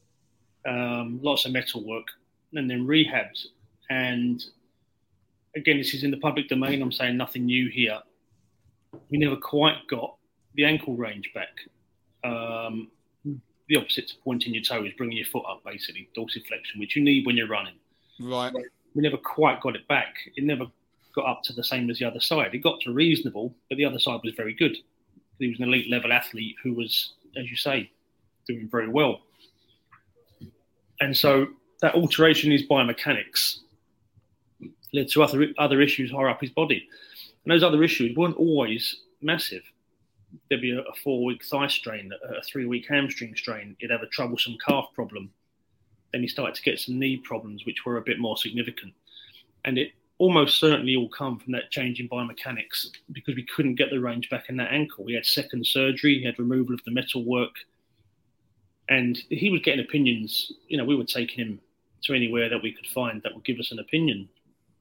um, lots of metal work, and then rehabbed. And again, this is in the public domain. I'm saying nothing new here. We never quite got the ankle range back. Um, the opposite to pointing your toe is bringing your foot up, basically, dorsiflexion, which you need when you're running. Right. We never quite got it back. It never got up to the same as the other side. It got to reasonable, but the other side was very good. He was an elite level athlete who was, as you say, doing very well. And so that alteration in his biomechanics led to other other issues higher up his body. And those other issues weren't always massive. There'd be a, a four-week thigh strain, a, a three-week hamstring strain. He'd have a troublesome calf problem. Then he started to get some knee problems, which were a bit more significant. And it almost certainly all come from that change in biomechanics because we couldn't get the range back in that ankle. We had second surgery, he had removal of the metal work, and he was getting opinions. You know, we were taking him to anywhere that we could find that would give us an opinion.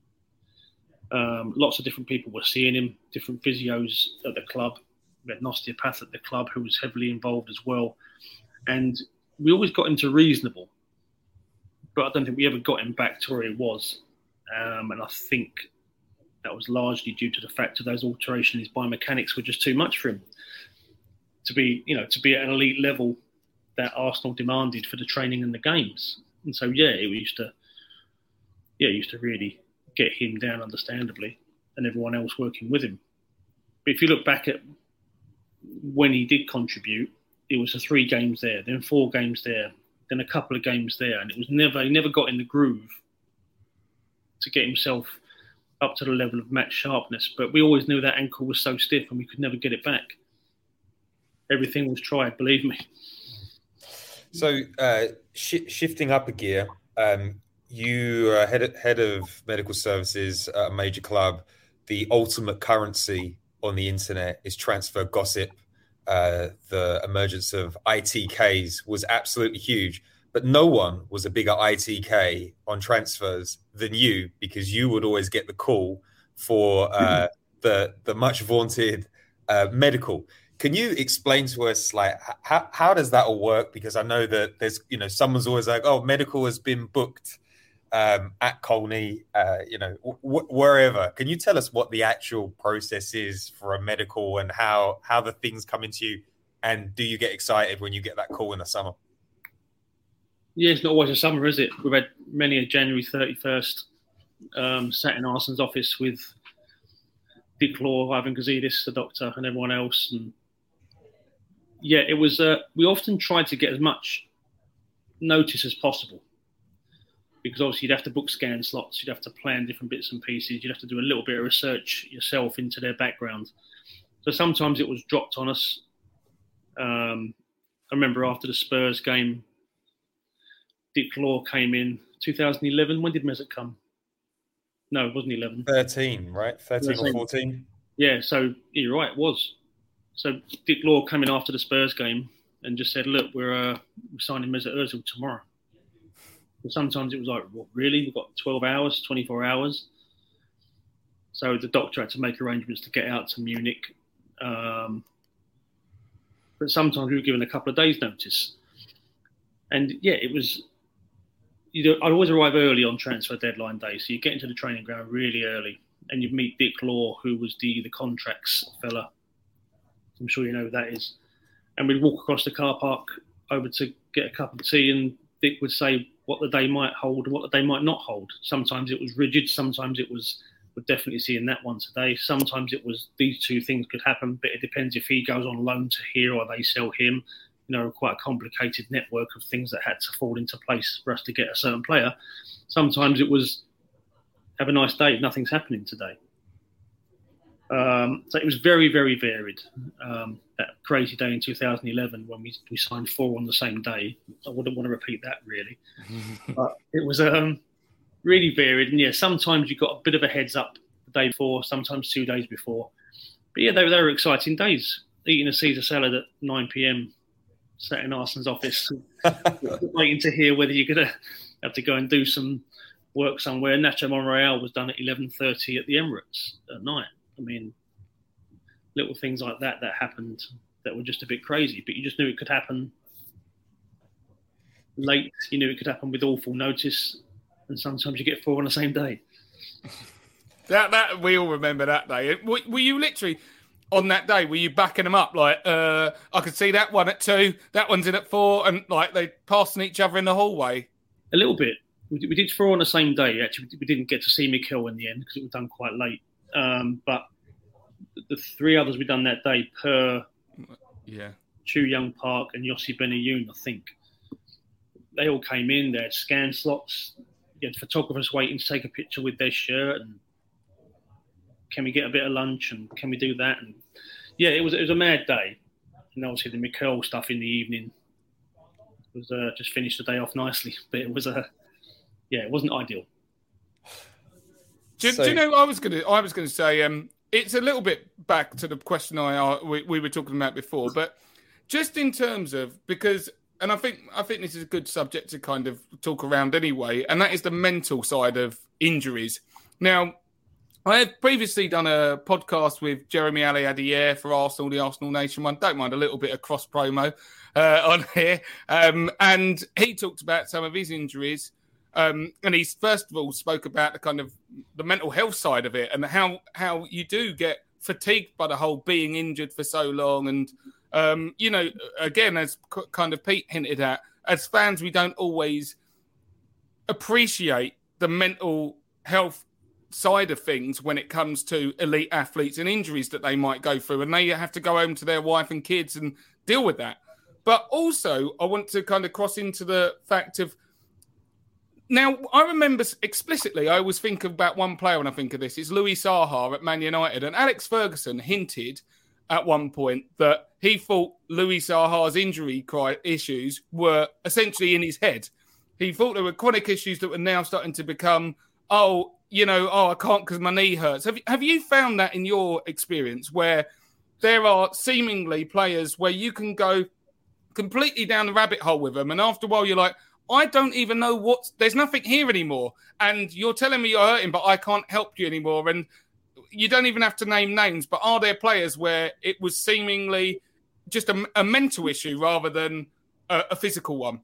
Um, lots of different people were seeing him, different physios at the club. We had an osteopath at the club who was heavily involved as well. And we always got him to reasonable, but I don't think we ever got him back to where he was. Um, and I think that was largely due to the fact that those alterations in his biomechanics were just too much for him to be, you know, to be at an elite level that Arsenal demanded for the training and the games. And so, yeah, it used to, yeah, it used to really get him down, understandably, and everyone else working with him. But if you look back at when he did contribute, it was the three games there, then four games there, then a couple of games there, and it was never, he never got in the groove to get himself up to the level of match sharpness. But we always knew that ankle was so stiff and we could never get it back. Everything was tried, believe me. So uh, sh- shifting up a gear, um, you are head of, head of medical services at a major club. The ultimate currency on the internet is transfer gossip. Uh, the emergence of I T Ks was absolutely huge. But no one was a bigger I T K on transfers than you, because you would always get the call for uh, the the much vaunted uh, medical. Can you explain to us, like, how how does that all work? Because I know that there's, you know, someone's always like, oh, medical has been booked um, at Colney, uh, you know, w- wherever. Can you tell us what the actual process is for a medical and how how the things come into you? And do you get excited when you get that call in the summer? Yeah, it's not always a summer, is it? We've had many a January thirty-first um, sat in Arsenal's office with Dick Law, Ivan Gazidis, the doctor, and everyone else. And yeah, it was. Uh, we often tried to get as much notice as possible because obviously you'd have to book scan slots, you'd have to plan different bits and pieces, you'd have to do a little bit of research yourself into their background. So sometimes it was dropped on us. Um, I remember after the Spurs game, Dick Law came in two thousand eleven. When did Mesut come? No, it wasn't eleven. thirteen, right? thirteen or fourteen? Yeah, so you're right, it was. So Dick Law came in after the Spurs game and just said, look, we're, uh, we're signing Mesut Ozil tomorrow. And sometimes it was like, what, really? We've got twelve hours, twenty-four hours. So the doctor had to make arrangements to get out to Munich. Um, but sometimes we were given a couple of days' notice. And yeah, it was... You know, I'd always arrive early on transfer deadline day. So you get into the training ground really early and you'd meet Dick Law, who was the, the contracts fella. I'm sure you know who that is. And we'd walk across the car park over to get a cup of tea and Dick would say what the day might hold and what the day might not hold. Sometimes it was rigid. Sometimes it was, we're definitely seeing that one today. Sometimes it was these two things could happen, but it depends if he goes on loan to here or they sell him. You know, quite a complicated network of things that had to fall into place for us to get a certain player. Sometimes it was, have a nice day, nothing's happening today. Um, so it was very, very varied. Um, that crazy day in two thousand eleven when we, we signed four on the same day. I wouldn't want to repeat that, really. But it was um, really varied. And yeah, sometimes you got a bit of a heads up the day before, sometimes two days before. But yeah, they, they were exciting days. Eating a Caesar salad at nine p.m, sat in Arsenal's office, waiting to hear whether you're going to have to go and do some work somewhere. Nacho Monreal was done at eleven thirty at the Emirates at night. I mean, little things like that that happened that were just a bit crazy, but you just knew it could happen late. You knew it could happen with awful notice, and sometimes you get four on the same day. That that we all remember that day. Were, were you literally on that day? Were you backing them up like uh, I could see that one at two, that one's in at four, and like they passing each other in the hallway? A little bit. We did, we did four on the same day. Actually, we didn't get to see Mikel in the end because it was done quite late. Um, but the three others we done that day, Per, yeah, Chu Young Park, and Yossi Benayoun, I think. They all came in. They had scan slots. You had photographers waiting to take a picture with their shirt. And can we get a bit of lunch? And can we do that? And yeah, it was it was a mad day. And obviously the Mikel stuff in the evening was uh, just finished the day off nicely. But it was a uh, yeah, it wasn't ideal. Do, so, do you know? I was gonna I was gonna say um, it's a little bit back to the question I uh, we, we were talking about before, but just in terms of because. And I think I think this is a good subject to kind of talk around anyway, and that is the mental side of injuries. Now, I have previously done a podcast with Jeremy Ali-Adier for Arsenal, the Arsenal Nation one. Don't mind a little bit of cross promo uh, on here. Um, and he talked about some of his injuries. Um, and he first of all spoke about the kind of the mental health side of it and how, how you do get fatigued by the whole being injured for so long. And, um, you know, again, as kind of Pete hinted at, as fans, we don't always appreciate the mental health side of things when it comes to elite athletes and injuries that they might go through, and they have to go home to their wife and kids and deal with that. But also, I want to kind of cross into the fact of, now, I remember explicitly, I always think about one player when I think of this, it's Louis Saha at Man United, and Alex Ferguson hinted at one point that he thought Louis Saha's injury issues were essentially in his head. He thought there were chronic issues that were now starting to become, oh, you know, oh, I can't because my knee hurts. Have you, have you found that in your experience where there are seemingly players where you can go completely down the rabbit hole with them, and after a while you're like, I don't even know what, there's nothing here anymore, and you're telling me you're hurting, but I can't help you anymore, and you don't even have to name names, but are there players where it was seemingly just a, a mental issue rather than a, a physical one?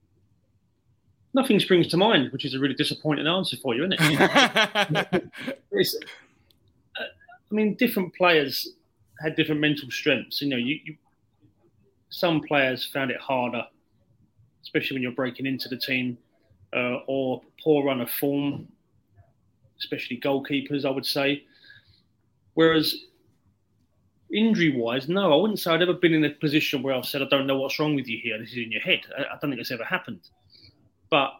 Nothing springs to mind, which is a really disappointing answer for you, isn't it? it's, uh, I mean, different players had different mental strengths. You know, you, you some players found it harder, especially when you're breaking into the team, uh, or poor run of form, especially goalkeepers, I would say. Whereas injury-wise, no, I wouldn't say I'd ever been in a position where I've said, I don't know what's wrong with you here, this is in your head. I, I don't think it's ever happened. But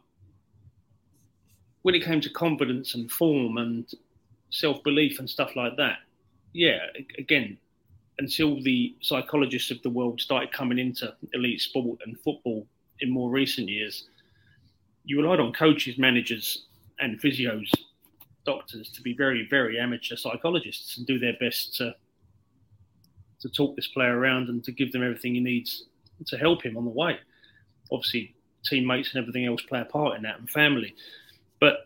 when it came to confidence and form and self-belief and stuff like that, yeah, again, until the psychologists of the world started coming into elite sport and football in more recent years, you relied on coaches, managers and physios, doctors to be very, very amateur psychologists and do their best to to talk this player around and to give them everything he needs to help him on the way. Obviously, teammates and everything else play a part in that, and family. But,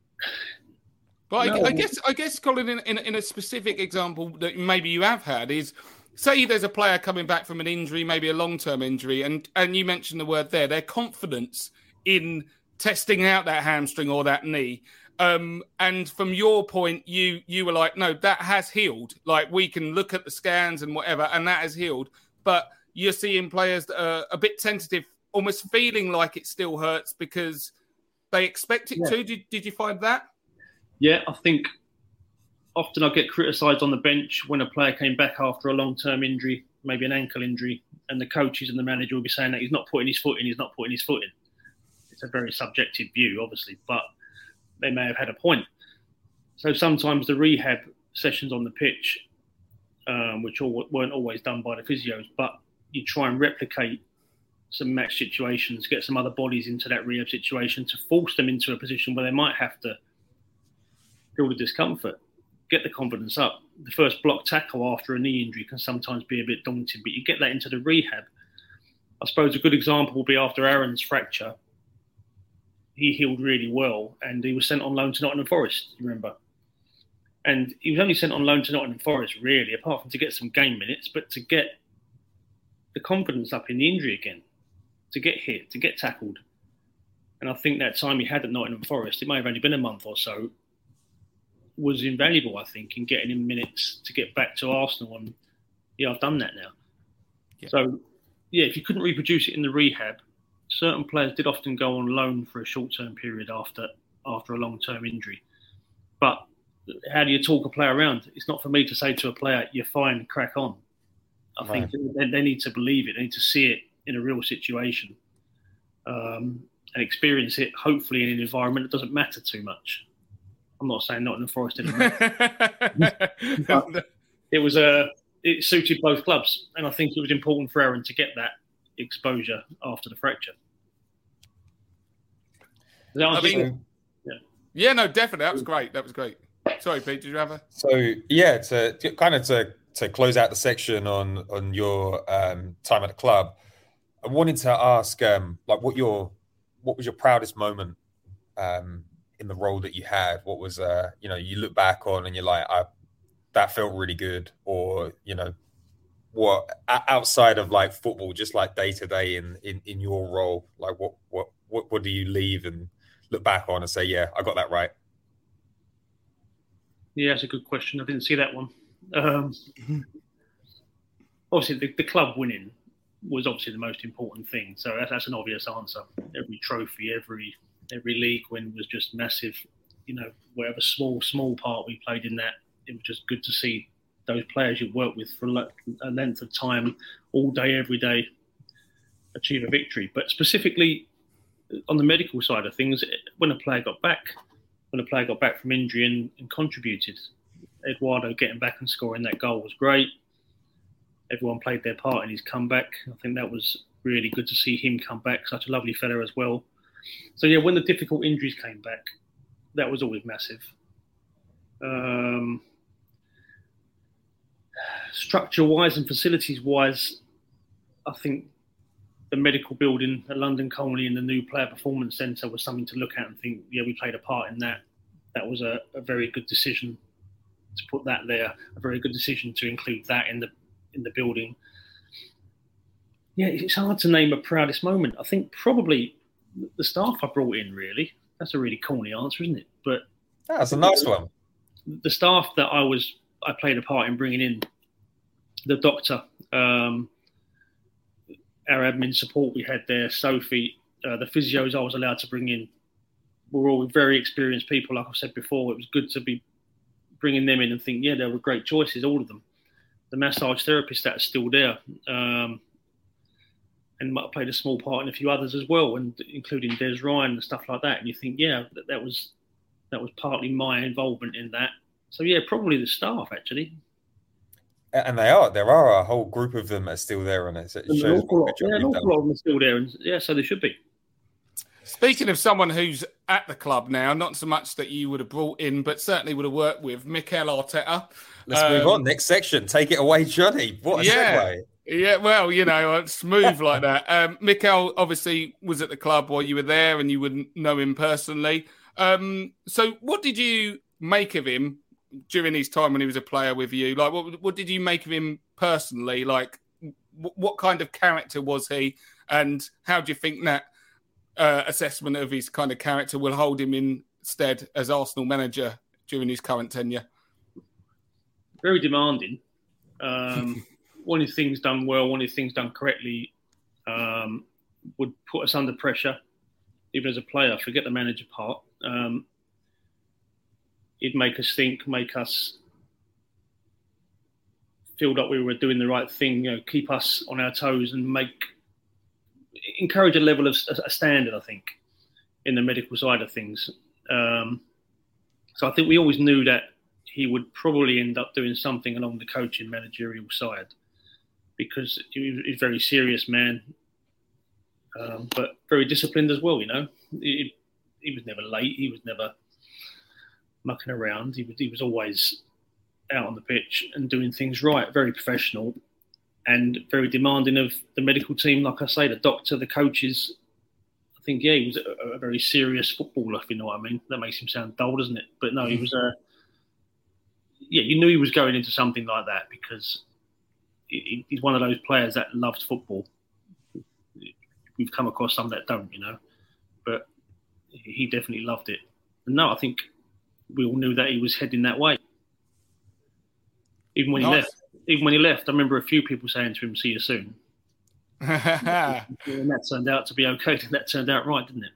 but no. I, I guess, I guess, Colin, in, in, in a specific example that maybe you have had is, say there's a player coming back from an injury, maybe a long-term injury, and, and you mentioned the word there, their confidence in testing out that hamstring or that knee. Um, and from your point, you you were like, no, that has healed. Like, we can look at the scans and whatever, and that has healed. But you're seeing players that are a bit tentative, almost feeling like it still hurts because they expect it yeah. to. Did, did you find that? Yeah, I think often I get criticised on the bench when a player came back after a long-term injury, maybe an ankle injury, and the coaches and the manager will be saying that he's not putting his foot in, he's not putting his foot in. It's a very subjective view, obviously, but they may have had a point. So sometimes the rehab sessions on the pitch, um, which all, weren't always done by the physios, but you try and replicate some match situations, get some other bodies into that rehab situation to force them into a position where they might have to feel the discomfort, get the confidence up. The first block tackle after a knee injury can sometimes be a bit daunting, but you get that into the rehab. I suppose a good example will be after Aaron's fracture. he healed really well, and he was sent on loan to Nottingham Forest, you remember? And he was only sent on loan to Nottingham Forest, really, apart from to get some game minutes, but to get the confidence up in the injury again, to get hit, to get tackled. And I think that time he had at Nottingham Forest, it may have only been a month or so, was invaluable, I think, in getting him minutes to get back to Arsenal. And yeah, I've done that now. Yeah. So, yeah, if you couldn't reproduce it in the rehab, certain players did often go on loan for a short-term period after after a long-term injury. But how do you talk a player around? It's not for me to say to a player, you're fine, crack on. I right. think they, they need to believe it. They need to see it in a real situation um, and experience it, hopefully, in an environment that doesn't matter too much. I'm not saying Nottingham Forest didn't matter. it was a, it suited both clubs. And I think it was important for Aaron to get that exposure after the fracture. I mean, yeah. yeah, no, definitely. That was great. That was great. Sorry, Pete, did you have a... So, yeah, to, to kind of to, to close out the section on, on your um, time at the club, I wanted to ask, um, like, what your what was your proudest moment um, in the role that you had? What was, uh, you know, you look back on and you're like, I, that felt really good, or, you know, what outside of like football, just like day to day in in in your role, like what what what what do you leave and look back on and say, yeah, I got that right? Yeah, that's a good question. I didn't see that one. Um, obviously, the, the club winning was obviously the most important thing. So that's, that's an obvious answer. Every trophy, every every league win was just massive. You know, whatever small small part we played in that, it was just good to see those players you work with for a length of time, all day, every day, achieve a victory. But specifically on the medical side of things, when a player got back, when a player got back from injury and, and contributed, Eduardo getting back and scoring that goal was great. Everyone played their part in his comeback. I think that was really good to see him come back, such a lovely fella as well. So, yeah, when the difficult injuries came back, that was always massive. Um... Structure-wise and facilities-wise, I think the medical building at London Colney and the new Player Performance Centre was something to look at and think, yeah, we played a part in that. That was a, a very good decision to put that there. A very good decision to include that in the in the building. Yeah, it's hard to name a proudest moment. I think probably the staff I brought in, really. That's a really corny answer, isn't it? But that's a nice one. The staff that I was, I played a part in bringing in. The doctor, um, our admin support we had there, Sophie, uh, the physios I was allowed to bring in were all very experienced people. Like I said before, it was good to be bringing them in and think, yeah, they were great choices, all of them. The massage therapist that is still there, um, and might have played a small part in a few others as well, and including Des Ryan and stuff like that. And you think, yeah, that, that was that was partly my involvement in that. So yeah, probably the staff actually. And they are. There are a whole group of them that are still there on it. So it shows an awful lot, yeah, an awful lot of them are still there. And yeah, so they should be. Speaking of someone who's at the club now, not so much that you would have brought in, but certainly would have worked with, Mikel Arteta. Let's um, move on. Next section. Take it away, Johnny. What a yeah, segue. Yeah, well, you know, smooth like that. Um, Mikel obviously was at the club while you were there and you wouldn't know him personally. Um, so what did you make of him during his time when he was a player with you? Like, what what did you make of him personally? Like, w- what kind of character was he? And how do you think that uh, assessment of his kind of character will hold him in stead as Arsenal manager during his current tenure? Very demanding. Um, one of the things done well, one of the things done correctly um, would put us under pressure, even as a player. Forget the manager part. Um, It'd make us think, make us feel like we were doing the right thing, you know, keep us on our toes and make, encourage a level of a standard, I think, in the medical side of things. Um, so I think we always knew that he would probably end up doing something along the coaching managerial side because he was a very serious man, um, but very disciplined as well, you know. He, he was never late. He was never mucking around. He was, he was always out on the pitch and doing things right, very professional and very demanding of the medical team. Like I say, the doctor, the coaches, I think, yeah, he was a, a very serious footballer, if you know what I mean. That makes him sound dull, doesn't it? But no, he was a... Yeah, you knew he was going into something like that because he, he's one of those players that loves football. We've come across some that don't, you know. But he definitely loved it. And no, I think we all knew that he was heading that way. Even when nice. he left. Even when he left, I remember a few people saying to him, "See you soon." And that turned out to be okay. That turned out right, didn't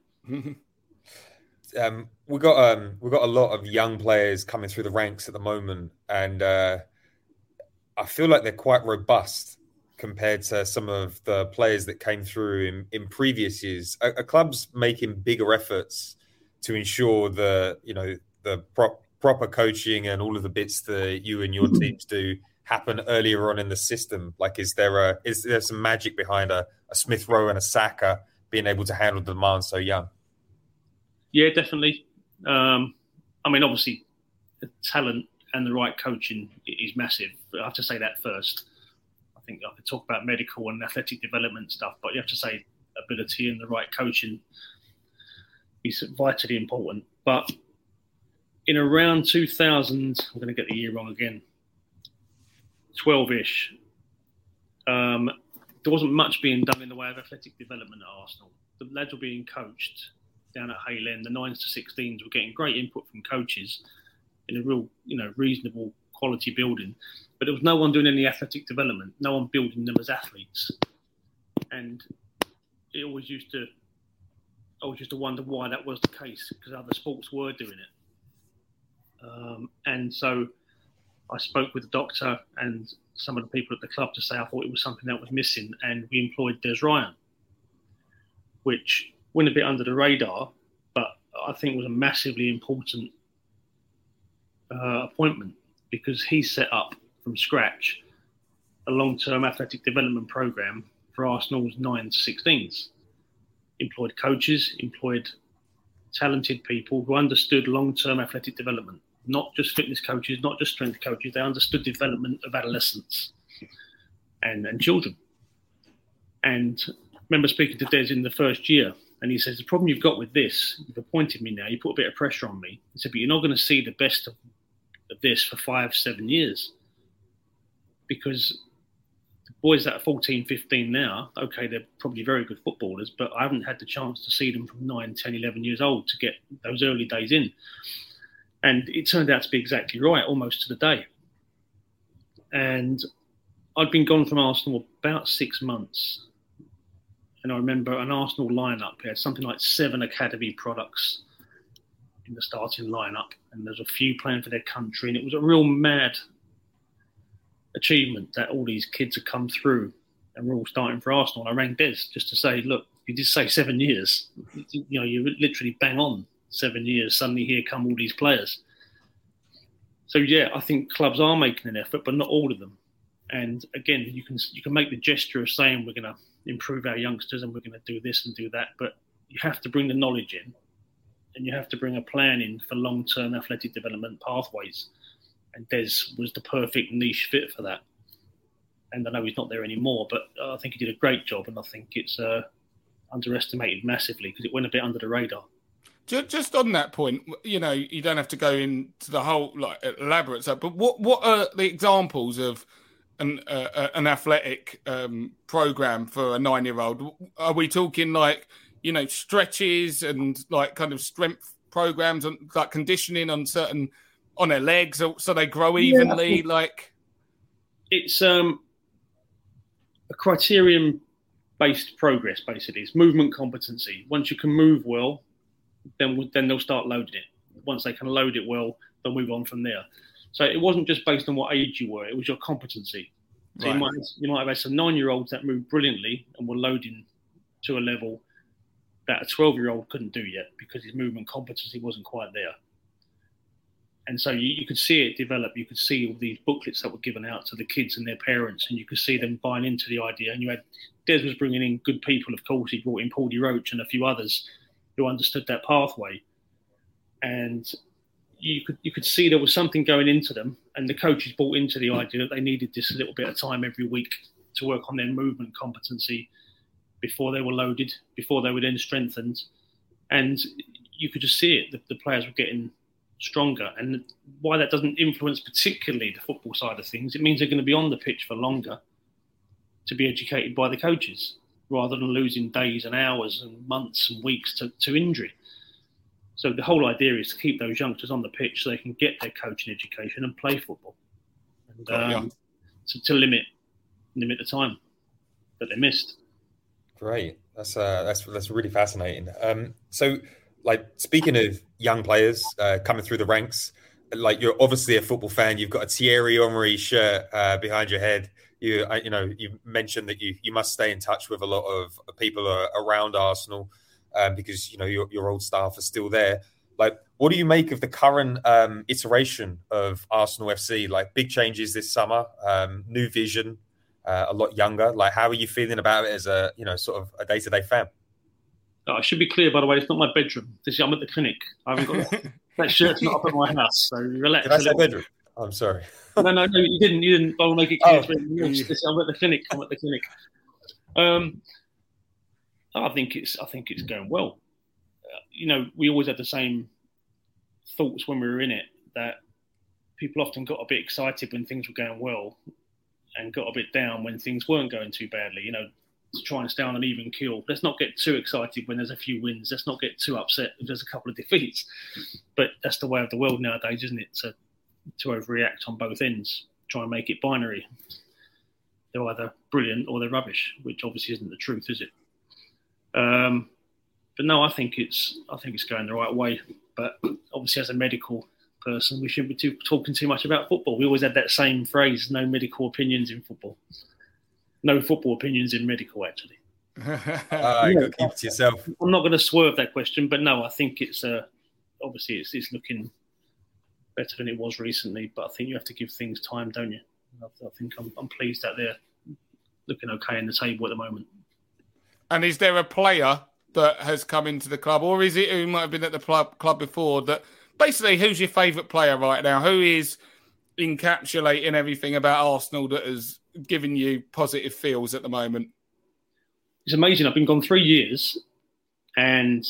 it? um, we got um, we got a lot of young players coming through the ranks at the moment, and uh, I feel like they're quite robust compared to some of the players that came through in, in previous years. A, a club's making bigger efforts to ensure the you know the prop, proper coaching and all of the bits that you and your teams do happen earlier on in the system. Like, is there a is there some magic behind a, a Smith Rowe and a Saka being able to handle the demand so young? Yeah, definitely. Um, I mean, obviously, the talent and the right coaching is massive. But I have to say that first. I think I could talk about medical and athletic development stuff, but you have to say ability and the right coaching is vitally important. But in around two thousand, I'm going to get the year wrong again, twelve-ish, um, there wasn't much being done in the way of athletic development at Arsenal. The lads were being coached down at Hale End. The nines to sixteens were getting great input from coaches in a real, you know, reasonable quality building. But there was no one doing any athletic development, no one building them as athletes. And it always used to, I always used to wonder why that was the case, because other sports were doing it. Um, and so I spoke with the doctor and some of the people at the club to say I thought it was something that was missing, and we employed Des Ryan, which went a bit under the radar, but I think was a massively important uh, appointment, because he set up from scratch a long-term athletic development program for Arsenal's nine to sixteens. Employed coaches, employed talented people who understood long-term athletic development. Not just fitness coaches, not just strength coaches. They understood development of adolescents and, and children. And I remember speaking to Des in the first year, and he says, the problem you've got with this, you've appointed me now, you put a bit of pressure on me. He said, but you're not going to see the best of, of this for five, seven years. Because the boys that are fourteen, fifteen now, okay, they're probably very good footballers, but I haven't had the chance to see them from nine, ten, eleven years old to get those early days in. And it turned out to be exactly right, almost to the day. And I'd been gone from Arsenal about six months. And I remember an Arsenal lineup had something like seven academy products in the starting lineup. And there's a few playing for their country. And it was a real mad achievement that all these kids had come through and were all starting for Arsenal. And I rang Des just to say, look, you did say seven years. You know, you literally bang on. Seven years, suddenly here come all these players. So yeah, I think clubs are making an effort, but not all of them. And again, you can you can make the gesture of saying we're going to improve our youngsters and we're going to do this and do that, but you have to bring the knowledge in, and you have to bring a plan in for long-term athletic development pathways. And Des was the perfect niche fit for that. And I know he's not there anymore, but I think he did a great job, and I think it's uh, underestimated massively because it went a bit under the radar. Just on that point, you know, you don't have to go into the whole like elaborate stuff, but what, what are the examples of an uh, an athletic um, program for a nine-year-old? Are we talking like, you know, stretches and like kind of strength programs and like conditioning on certain on their legs so they grow evenly? Yeah. Like it's um, a criterion-based progress. Basically, it's movement competency. Once you can move well, then then they'll start loading it. Once they can load it well, they'll move on from there. So it wasn't just based on what age you were, it was your competency. So right. you, might, you might have had some nine-year-olds that moved brilliantly and were loading to a level that a twelve-year-old couldn't do yet because his movement competency wasn't quite there. And so you, you could see it develop. You could see all these booklets that were given out to the kids and their parents, and you could see them buying into the idea. And you had Des was bringing in good people, of course. He brought in Paulie Roach and a few others who understood that pathway, and you could you could see there was something going into them, and the coaches bought into the idea that they needed this little bit of time every week to work on their movement competency before they were loaded, before they were then strengthened. And you could just see it. The, the players were getting stronger. And why that doesn't influence particularly the football side of things, it means they're going to be on the pitch for longer to be educated by the coaches, rather than losing days and hours and months and weeks to, to injury. So the whole idea is to keep those youngsters on the pitch so they can get their coaching education and play football. And um, yeah. to, to limit limit the time that they missed. Great. That's uh, that's that's really fascinating. Um, so, like, speaking of young players uh, coming through the ranks, like, you're obviously a football fan. You've got a Thierry Henry shirt uh, behind your head. You, uh, you know, you mentioned that you you must stay in touch with a lot of people uh, around Arsenal um, because you know your your old staff are still there. Like, what do you make of the current um, iteration of Arsenal F C? Like, big changes this summer, um, new vision. Uh, a lot younger. Like, how are you feeling about it as a, you know, sort of a day-to-day fan? Oh, I should be clear, by the way, it's not my bedroom. This is, I'm at the clinic. I haven't got that, that shirt's not up at my house, so relax. Did I say bedroom? Oh, I'm sorry. no, no, no, you didn't. You didn't. I'll make it clear. Oh. To I'm at the clinic. I'm at the clinic. Um, I think it's. I think it's going well. Uh, you know, we always had the same thoughts when we were in it, that people often got a bit excited when things were going well, and got a bit down when things weren't going too badly, you know, to try and stay on an even keel. Let's not get too excited when there's a few wins. Let's not get too upset if there's a couple of defeats. But that's the way of the world nowadays, isn't it? To, to overreact on both ends, try and make it binary. They're either brilliant or they're rubbish, which obviously isn't the truth, is it? Um, but no, I think it's I think it's going the right way. But obviously, as a medical person, we shouldn't be too, talking too much about football. We always had that same phrase: no medical opinions in football. No football opinions in medical, actually. uh, you got to keep it to yourself. I'm not going to swerve that question, but no, I think it's uh, obviously it's, it's looking better than it was recently. But I think you have to give things time, don't you? I, I think I'm, I'm pleased that they're looking okay in the table at the moment. And is there a player that has come into the club, or is it who might have been at the club, club before that? Basically, who's your favourite player right now? Who is encapsulating everything about Arsenal that has given you positive feels at the moment? It's amazing. I've been gone three years and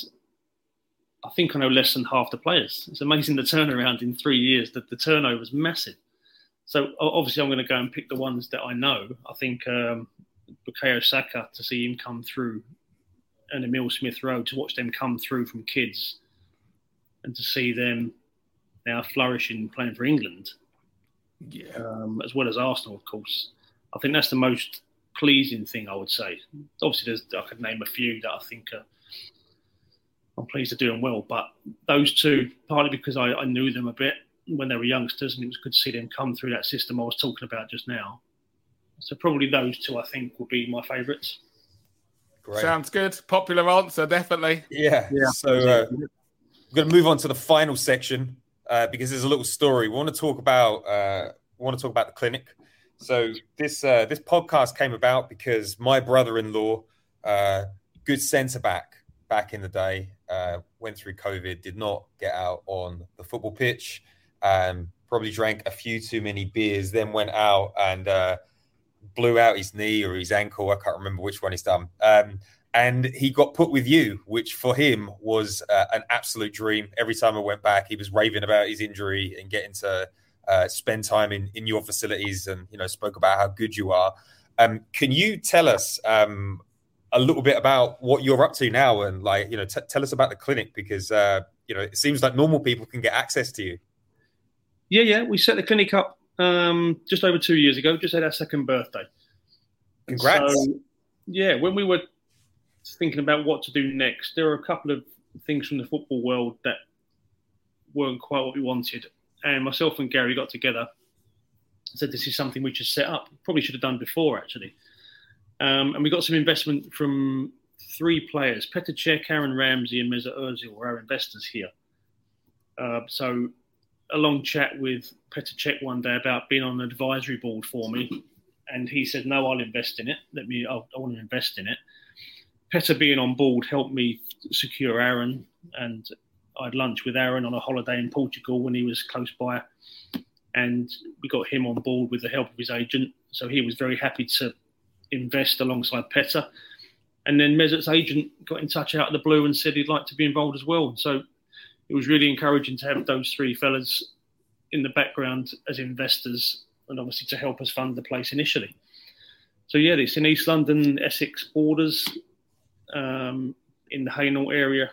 I think I know less than half the players. It's amazing the turnaround in three years. That the turnover is massive. So obviously I'm going to go and pick the ones that I know. I think um, Bukayo Saka, to see him come through, and Emile Smith Rowe, to watch them come through from kids, and to see them now flourishing playing for England, yeah, um, as well as Arsenal, of course. I think that's the most pleasing thing, I would say. Obviously, there's, I could name a few that I think are, I'm pleased they're doing well. But those two, partly because I, I knew them a bit when they were youngsters, and it was good to see them come through that system I was talking about just now. So probably those two, I think, would be my favourites. Great. Sounds good. Popular answer, definitely. Yeah. yeah. So... Uh, We're going to move on to the final section uh, because there's a little story. We want to talk about. Uh, we want to talk about the clinic. So this uh, this podcast came about because my brother-in-law, uh, good centre back back in the day, uh, went through COVID, did not get out on the football pitch, um, probably drank a few too many beers, then went out and uh, blew out his knee or his ankle. I can't remember which one he's done. Um, And he got put with you, which for him was uh, an absolute dream. Every time I went back, he was raving about his injury and getting to uh, spend time in, in your facilities, and, you know, spoke about how good you are. Um, can you tell us um, a little bit about what you're up to now, and, like, you know, t- tell us about the clinic, because uh, you know, it seems like normal people can get access to you. Yeah, yeah, we set the clinic up um, just over two years ago. Just had our second birthday. Congrats! So, yeah, when we were thinking about what to do next, there were a couple of things from the football world that weren't quite what we wanted. And myself and Gary got together and said, this is something we should set up. Probably should have done before, actually. Um, and we got some investment from three players. Petr Cech, Aaron Ramsey and Mesut Ozil were our investors here. Uh, so a long chat with Petr Cech one day about being on an advisory board for me. And he said, no, I'll invest in it. Let me, I'll, I want to invest in it. Petr being on board helped me secure Aaron, and I had lunch with Aaron on a holiday in Portugal when he was close by, and we got him on board with the help of his agent. So he was very happy to invest alongside Petr, And then Mesut's agent got in touch out of the blue and said he'd like to be involved as well. So it was really encouraging to have those three fellas in the background as investors and obviously to help us fund the place initially. So, yeah, it's in East London, Essex borders, um, in the Hainault area.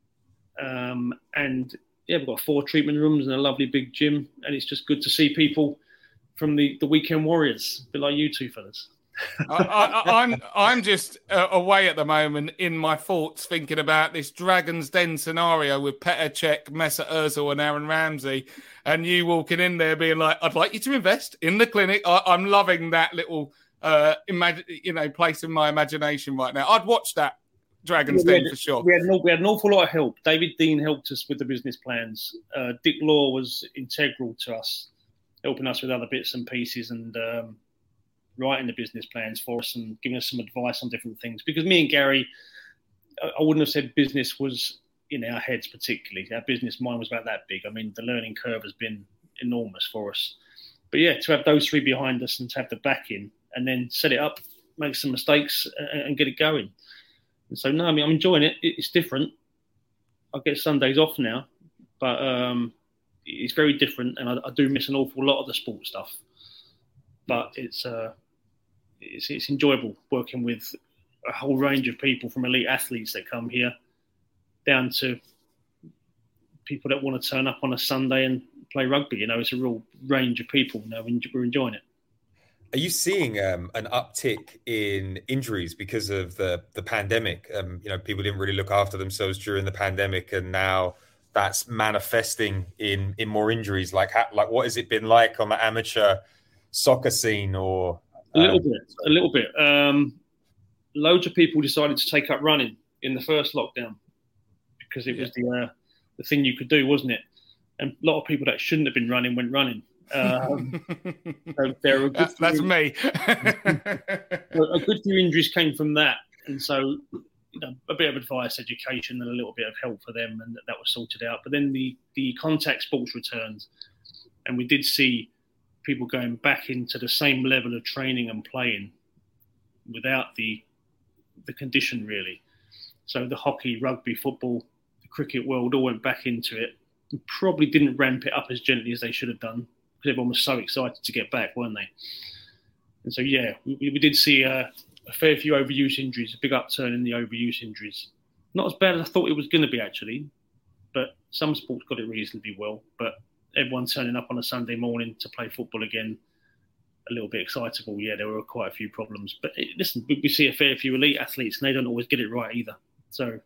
Um, and, yeah, we've got four treatment rooms and a lovely big gym. And it's just good to see people from the, the Weekend Warriors, a bit like you two fellas. I, I, I'm I'm just uh, away at the moment in my thoughts thinking about this Dragon's Den scenario with Petr Cech, Mesut Ozil and Aaron Ramsey, and you walking in there being like, I'd like you to invest in the clinic. I, I'm loving that little uh, imag- you know, place in my imagination right now. I'd watch that Dragon's Den for sure. We had, an, we had an awful lot of help. David Dean helped us with the business plans. Uh, Dick Law was integral to us, helping us with other bits and pieces and um, writing the business plans for us and giving us some advice on different things. Because me and Gary, I wouldn't have said business was in our heads particularly. Our business mind was about that big. I mean, the learning curve has been enormous for us. But yeah, to have those three behind us and to have the backing and then set it up, make some mistakes and, and get it going. And so, no, I mean, I'm enjoying it. It's different. I get Sundays off now, but um, it's very different. And I, I do miss an awful lot of the sport stuff. But it's, uh, it's it's enjoyable working with a whole range of people, from elite athletes that come here down to people that want to turn up on a Sunday and play rugby. You know, it's a real range of people. You know, we're enjoying it. Are you seeing um, an uptick in injuries because of the the pandemic? Um, you know, people didn't really look after themselves during the pandemic, and now that's manifesting in in more injuries. Like, how, like what has it been like on the amateur soccer scene? Or um... a little bit, a little bit. Um, loads of people decided to take up running in the first lockdown because it was yeah. the uh, the thing you could do, wasn't it? And a lot of people that shouldn't have been running went running. Um, so there were that's that's me. A good few injuries came from that, and so you know, a bit of advice, education, and a little bit of help for them, and that, that was sorted out. But then the the contact sports returned, and we did see people going back into the same level of training and playing without the the condition really. So the hockey, rugby, football, the cricket world all went back into it. And probably didn't ramp it up as gently as they should have done, because everyone was so excited to get back, weren't they? And so, yeah, we, we did see a, a fair few overuse injuries, a big upturn in the overuse injuries. Not as bad as I thought it was going to be, actually, but some sports got it reasonably well. But everyone turning up on a Sunday morning to play football again, a little bit excitable. Yeah, there were quite a few problems. But it, listen, we, we see a fair few elite athletes, and they don't always get it right either. So,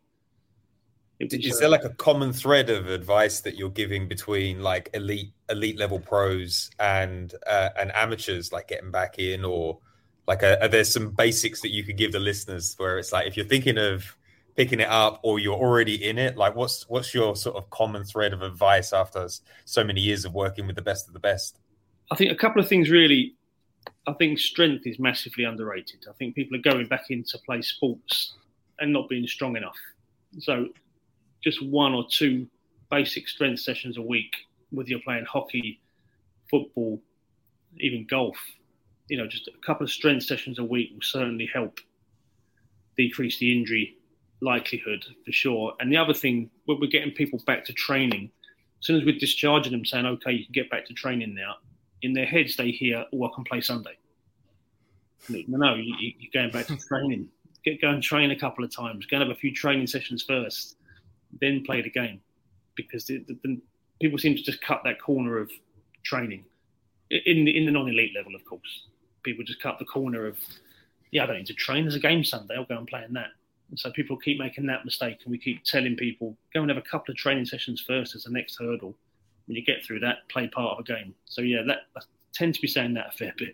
Was, is there like a common thread of advice that you're giving between like elite elite level pros and uh, and amateurs, like getting back in, or like a, are there some basics that you could give the listeners where it's like, if you're thinking of picking it up or you're already in it, like what's what's your sort of common thread of advice after so many years of working with the best of the best? I think a couple of things really. I think strength is massively underrated. I think people are going back in to play sports and not being strong enough. So just one or two basic strength sessions a week, whether you're playing hockey, football, even golf, you know, just a couple of strength sessions a week will certainly help decrease the injury likelihood for sure. And the other thing, we're getting people back to training. As soon as we're discharging them, saying, okay, you can get back to training now, in their heads they hear, oh, I can play Sunday. No, no, you, you're going back to training. Get, go and train a couple of times. Go and have a few training sessions first. Then play the game, because the, the, the people seem to just cut that corner of training in the, in the non-elite level. Of course, people just cut the corner of, yeah, I don't need to train. There's a game Sunday. I'll go and play in that. And so people keep making that mistake, and we keep telling people, go and have a couple of training sessions first as the next hurdle. When you get through that, play part of a game. So yeah, that I tend to be saying that a fair bit.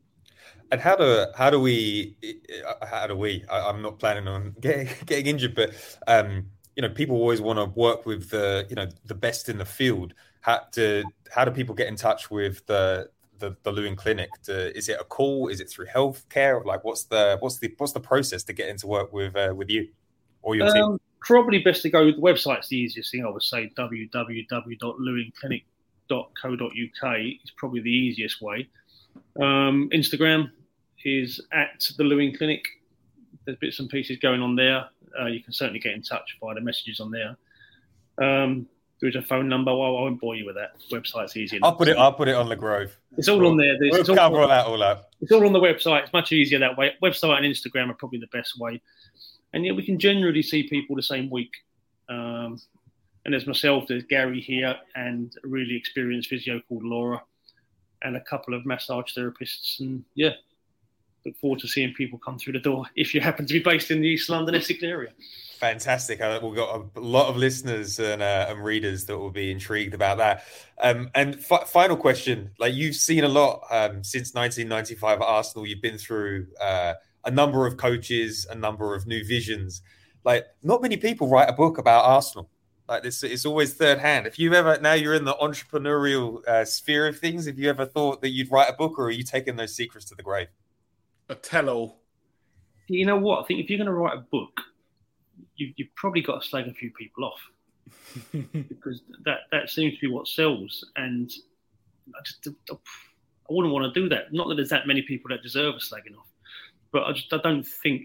And how do how do we how do we? I, I'm not planning on getting, getting injured, but. Um, You know, people always want to work with the, you know, the best in the field. How do how do people get in touch with the the, the Lewin Clinic? To, is it a call? Is it through healthcare? Like, what's the what's the what's the process to get into work with uh, with you or your um, team? Probably best to go with the website's the easiest thing. I would say w w w dot lewin clinic dot co dot u k is probably the easiest way. Um, Instagram is at the Lewin Clinic. there's bits and pieces going on there. Uh, you can certainly get in touch via the messages on there. Um, there's a phone number. Well, I won't bore you with that. Website's easy enough. I'll put it. I'll put it on the Grove. It's all we'll, on there. There's, we'll it's all, cover all that all up. It's all on the website. It's much easier that way. Website and Instagram are probably the best way. And yeah, we can generally see people the same week. Um, and there's myself, there's Gary here, and a really experienced physio called Laura, and a couple of massage therapists. And yeah, look forward to seeing people come through the door if you happen to be based in the East London Essex area. Fantastic. Uh, we've got a lot of listeners and, uh, and readers that will be intrigued about that. Um, and f- final question, like you've seen a lot um, since nineteen ninety-five at Arsenal. You've been through uh, a number of coaches, a number of new visions. Like not many people write a book about Arsenal. Like this, it's always third hand. If you ever, now you're in the entrepreneurial uh, sphere of things, have you ever thought that you'd write a book, or are you taking those secrets to the grave? A tell-all. You know what? I think if you're going to write a book, you, you've probably got to slag a few people off because that, that seems to be what sells. And I just I wouldn't want to do that. Not that there's that many people that deserve a slagging off, but I just I don't think.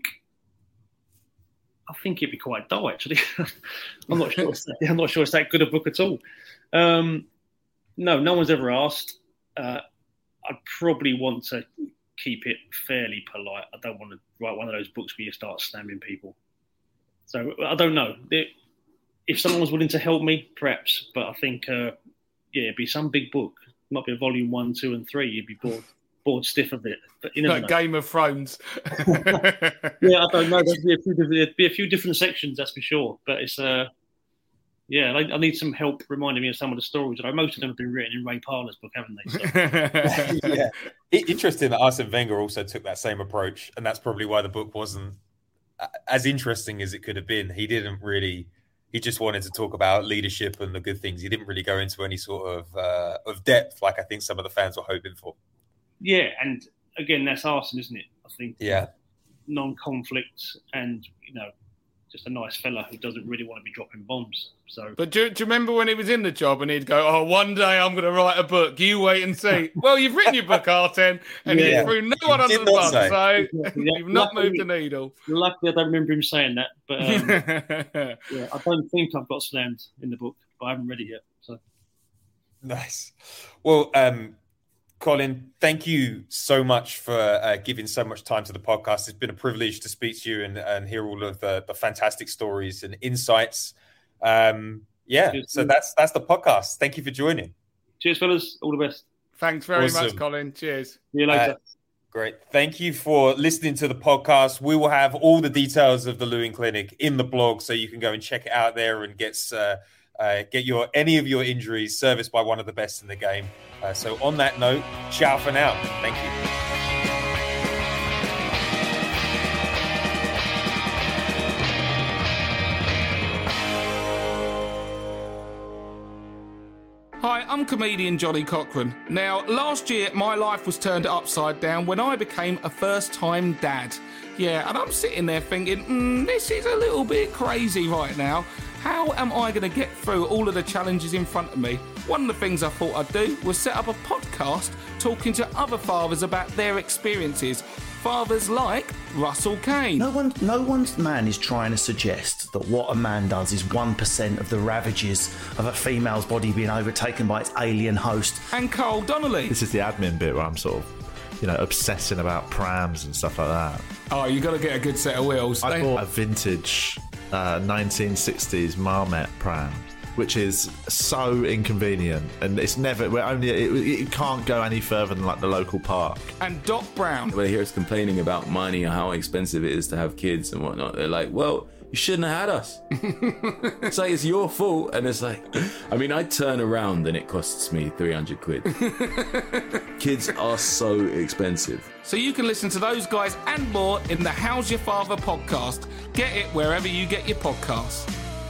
I think it'd be quite dull, actually. I'm not sure. It's that, I'm not sure it's that good a book at all. Um, no, no one's ever asked. Uh, I'd probably want to keep it fairly polite. I don't want to write one of those books where you start slamming people. So I don't know. If someone was willing to help me, perhaps. But I think, uh, yeah, it'd be some big book. It might be a volume one, two, and three. You'd be bored. Bored stiff of it, but you never like know. Game of Thrones. Yeah, I don't know. There'd be a few different, there'd be a few different sections, that's for sure. But it's uh, yeah, I, I need some help reminding me of some of the stories. You know, most of them have been written in Ray Parler's book, haven't they? So. Yeah, interesting that Arsene Wenger also took that same approach, and that's probably why the book wasn't as interesting as it could have been. He didn't really. He just wanted to talk about leadership and the good things. He didn't really go into any sort of uh, of depth like I think some of the fans were hoping for. Yeah, and again, that's Arsene, isn't it? I think. Yeah. Non-conflict, and you know, just a nice fella who doesn't really want to be dropping bombs. So. But do, do you remember when he was in the job and he'd go, "Oh, one day I'm going to write a book. You wait and see." Well, you've written your book, Arsene, and yeah. you threw no one under the bus, so yeah. you've not luckily, moved the needle. Luckily, I don't remember him saying that, but um, yeah, I don't think I've got slammed in the book, but I haven't read it yet. So. Nice. Well, um. Colin, thank you so much for uh, giving so much time to the podcast. It's been a privilege to speak to you and, and hear all of the, the fantastic stories and insights. Um, yeah, Cheers. So that's that's the podcast. Thank you for joining. Cheers, fellas. All the best. Thanks very awesome. much, Colin. Cheers. See you later. Uh, great. Thank you for listening to the podcast. We will have all the details of the Lewin Clinic in the blog, so you can go and check it out there and get uh, uh, get your any of your injuries serviced by one of the best in the game. Uh, so on that note, ciao for now. Thank you. Hi, I'm comedian Johnny Cochran. Now, last year, my life was turned upside down when I became a first-time dad. Yeah, and I'm sitting there thinking, mm, this is a little bit crazy right now. How am I going to get through all of the challenges in front of me? One of the things I thought I'd do was set up a podcast talking to other fathers about their experiences. Fathers like Russell Kane. No one, no one's man is trying to suggest that what a man does is one percent of the ravages of a female's body being overtaken by its alien host. And Carl Donnelly. This is the admin bit where I'm sort of, you know, obsessing about prams and stuff like that. Oh, you got to get a good set of wheels. I they... bought a vintage uh, nineteen sixties Marmot pram, which is so inconvenient, and it's never. We're only. It, it can't go any further than like the local park. And Doc Brown. When I hear us complaining about money and how expensive it is to have kids and whatnot, they're like, "Well, you shouldn't have had us." It's like it's your fault, and it's like, I mean, I turn around and it costs me three hundred quid. Kids are so expensive. So you can listen to those guys and more in the How's Your Father podcast. Get it wherever you get your podcasts.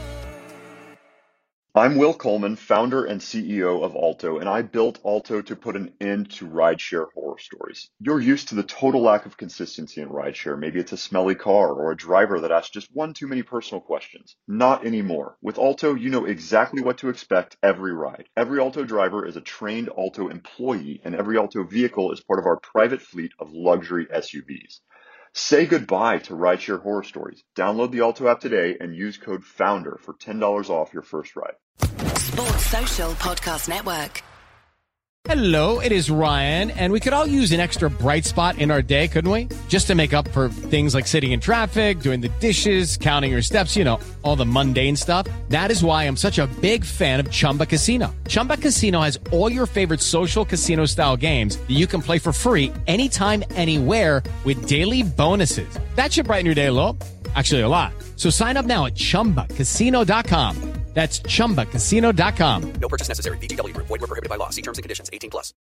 I'm Will Coleman, founder and C E O of Alto, and I built Alto to put an end to rideshare horror stories. You're used to the total lack of consistency in rideshare. Maybe it's a smelly car or a driver that asks just one too many personal questions. Not anymore. With Alto, you know exactly what to expect every ride. Every Alto driver is a trained Alto employee, and every Alto vehicle is part of our private fleet of luxury S U Vs. Say goodbye to rideshare horror stories. Download the Alto app today and use code FOUNDER for ten dollars off your first ride. Sports Social Podcast Network. Hello, it is Ryan, and we could all use an extra bright spot in our day, couldn't we? Just to make up for things like sitting in traffic, doing the dishes, counting your steps, you know, all the mundane stuff. That is why I'm such a big fan of Chumba Casino. Chumba Casino has all your favorite social casino-style games that you can play for free anytime, anywhere with daily bonuses. That should brighten your day a little. Actually, a lot. So sign up now at chumba casino dot com. That's chumba casino dot com. No purchase necessary. V G W Group. Void where prohibited by law. See terms and conditions. eighteen plus.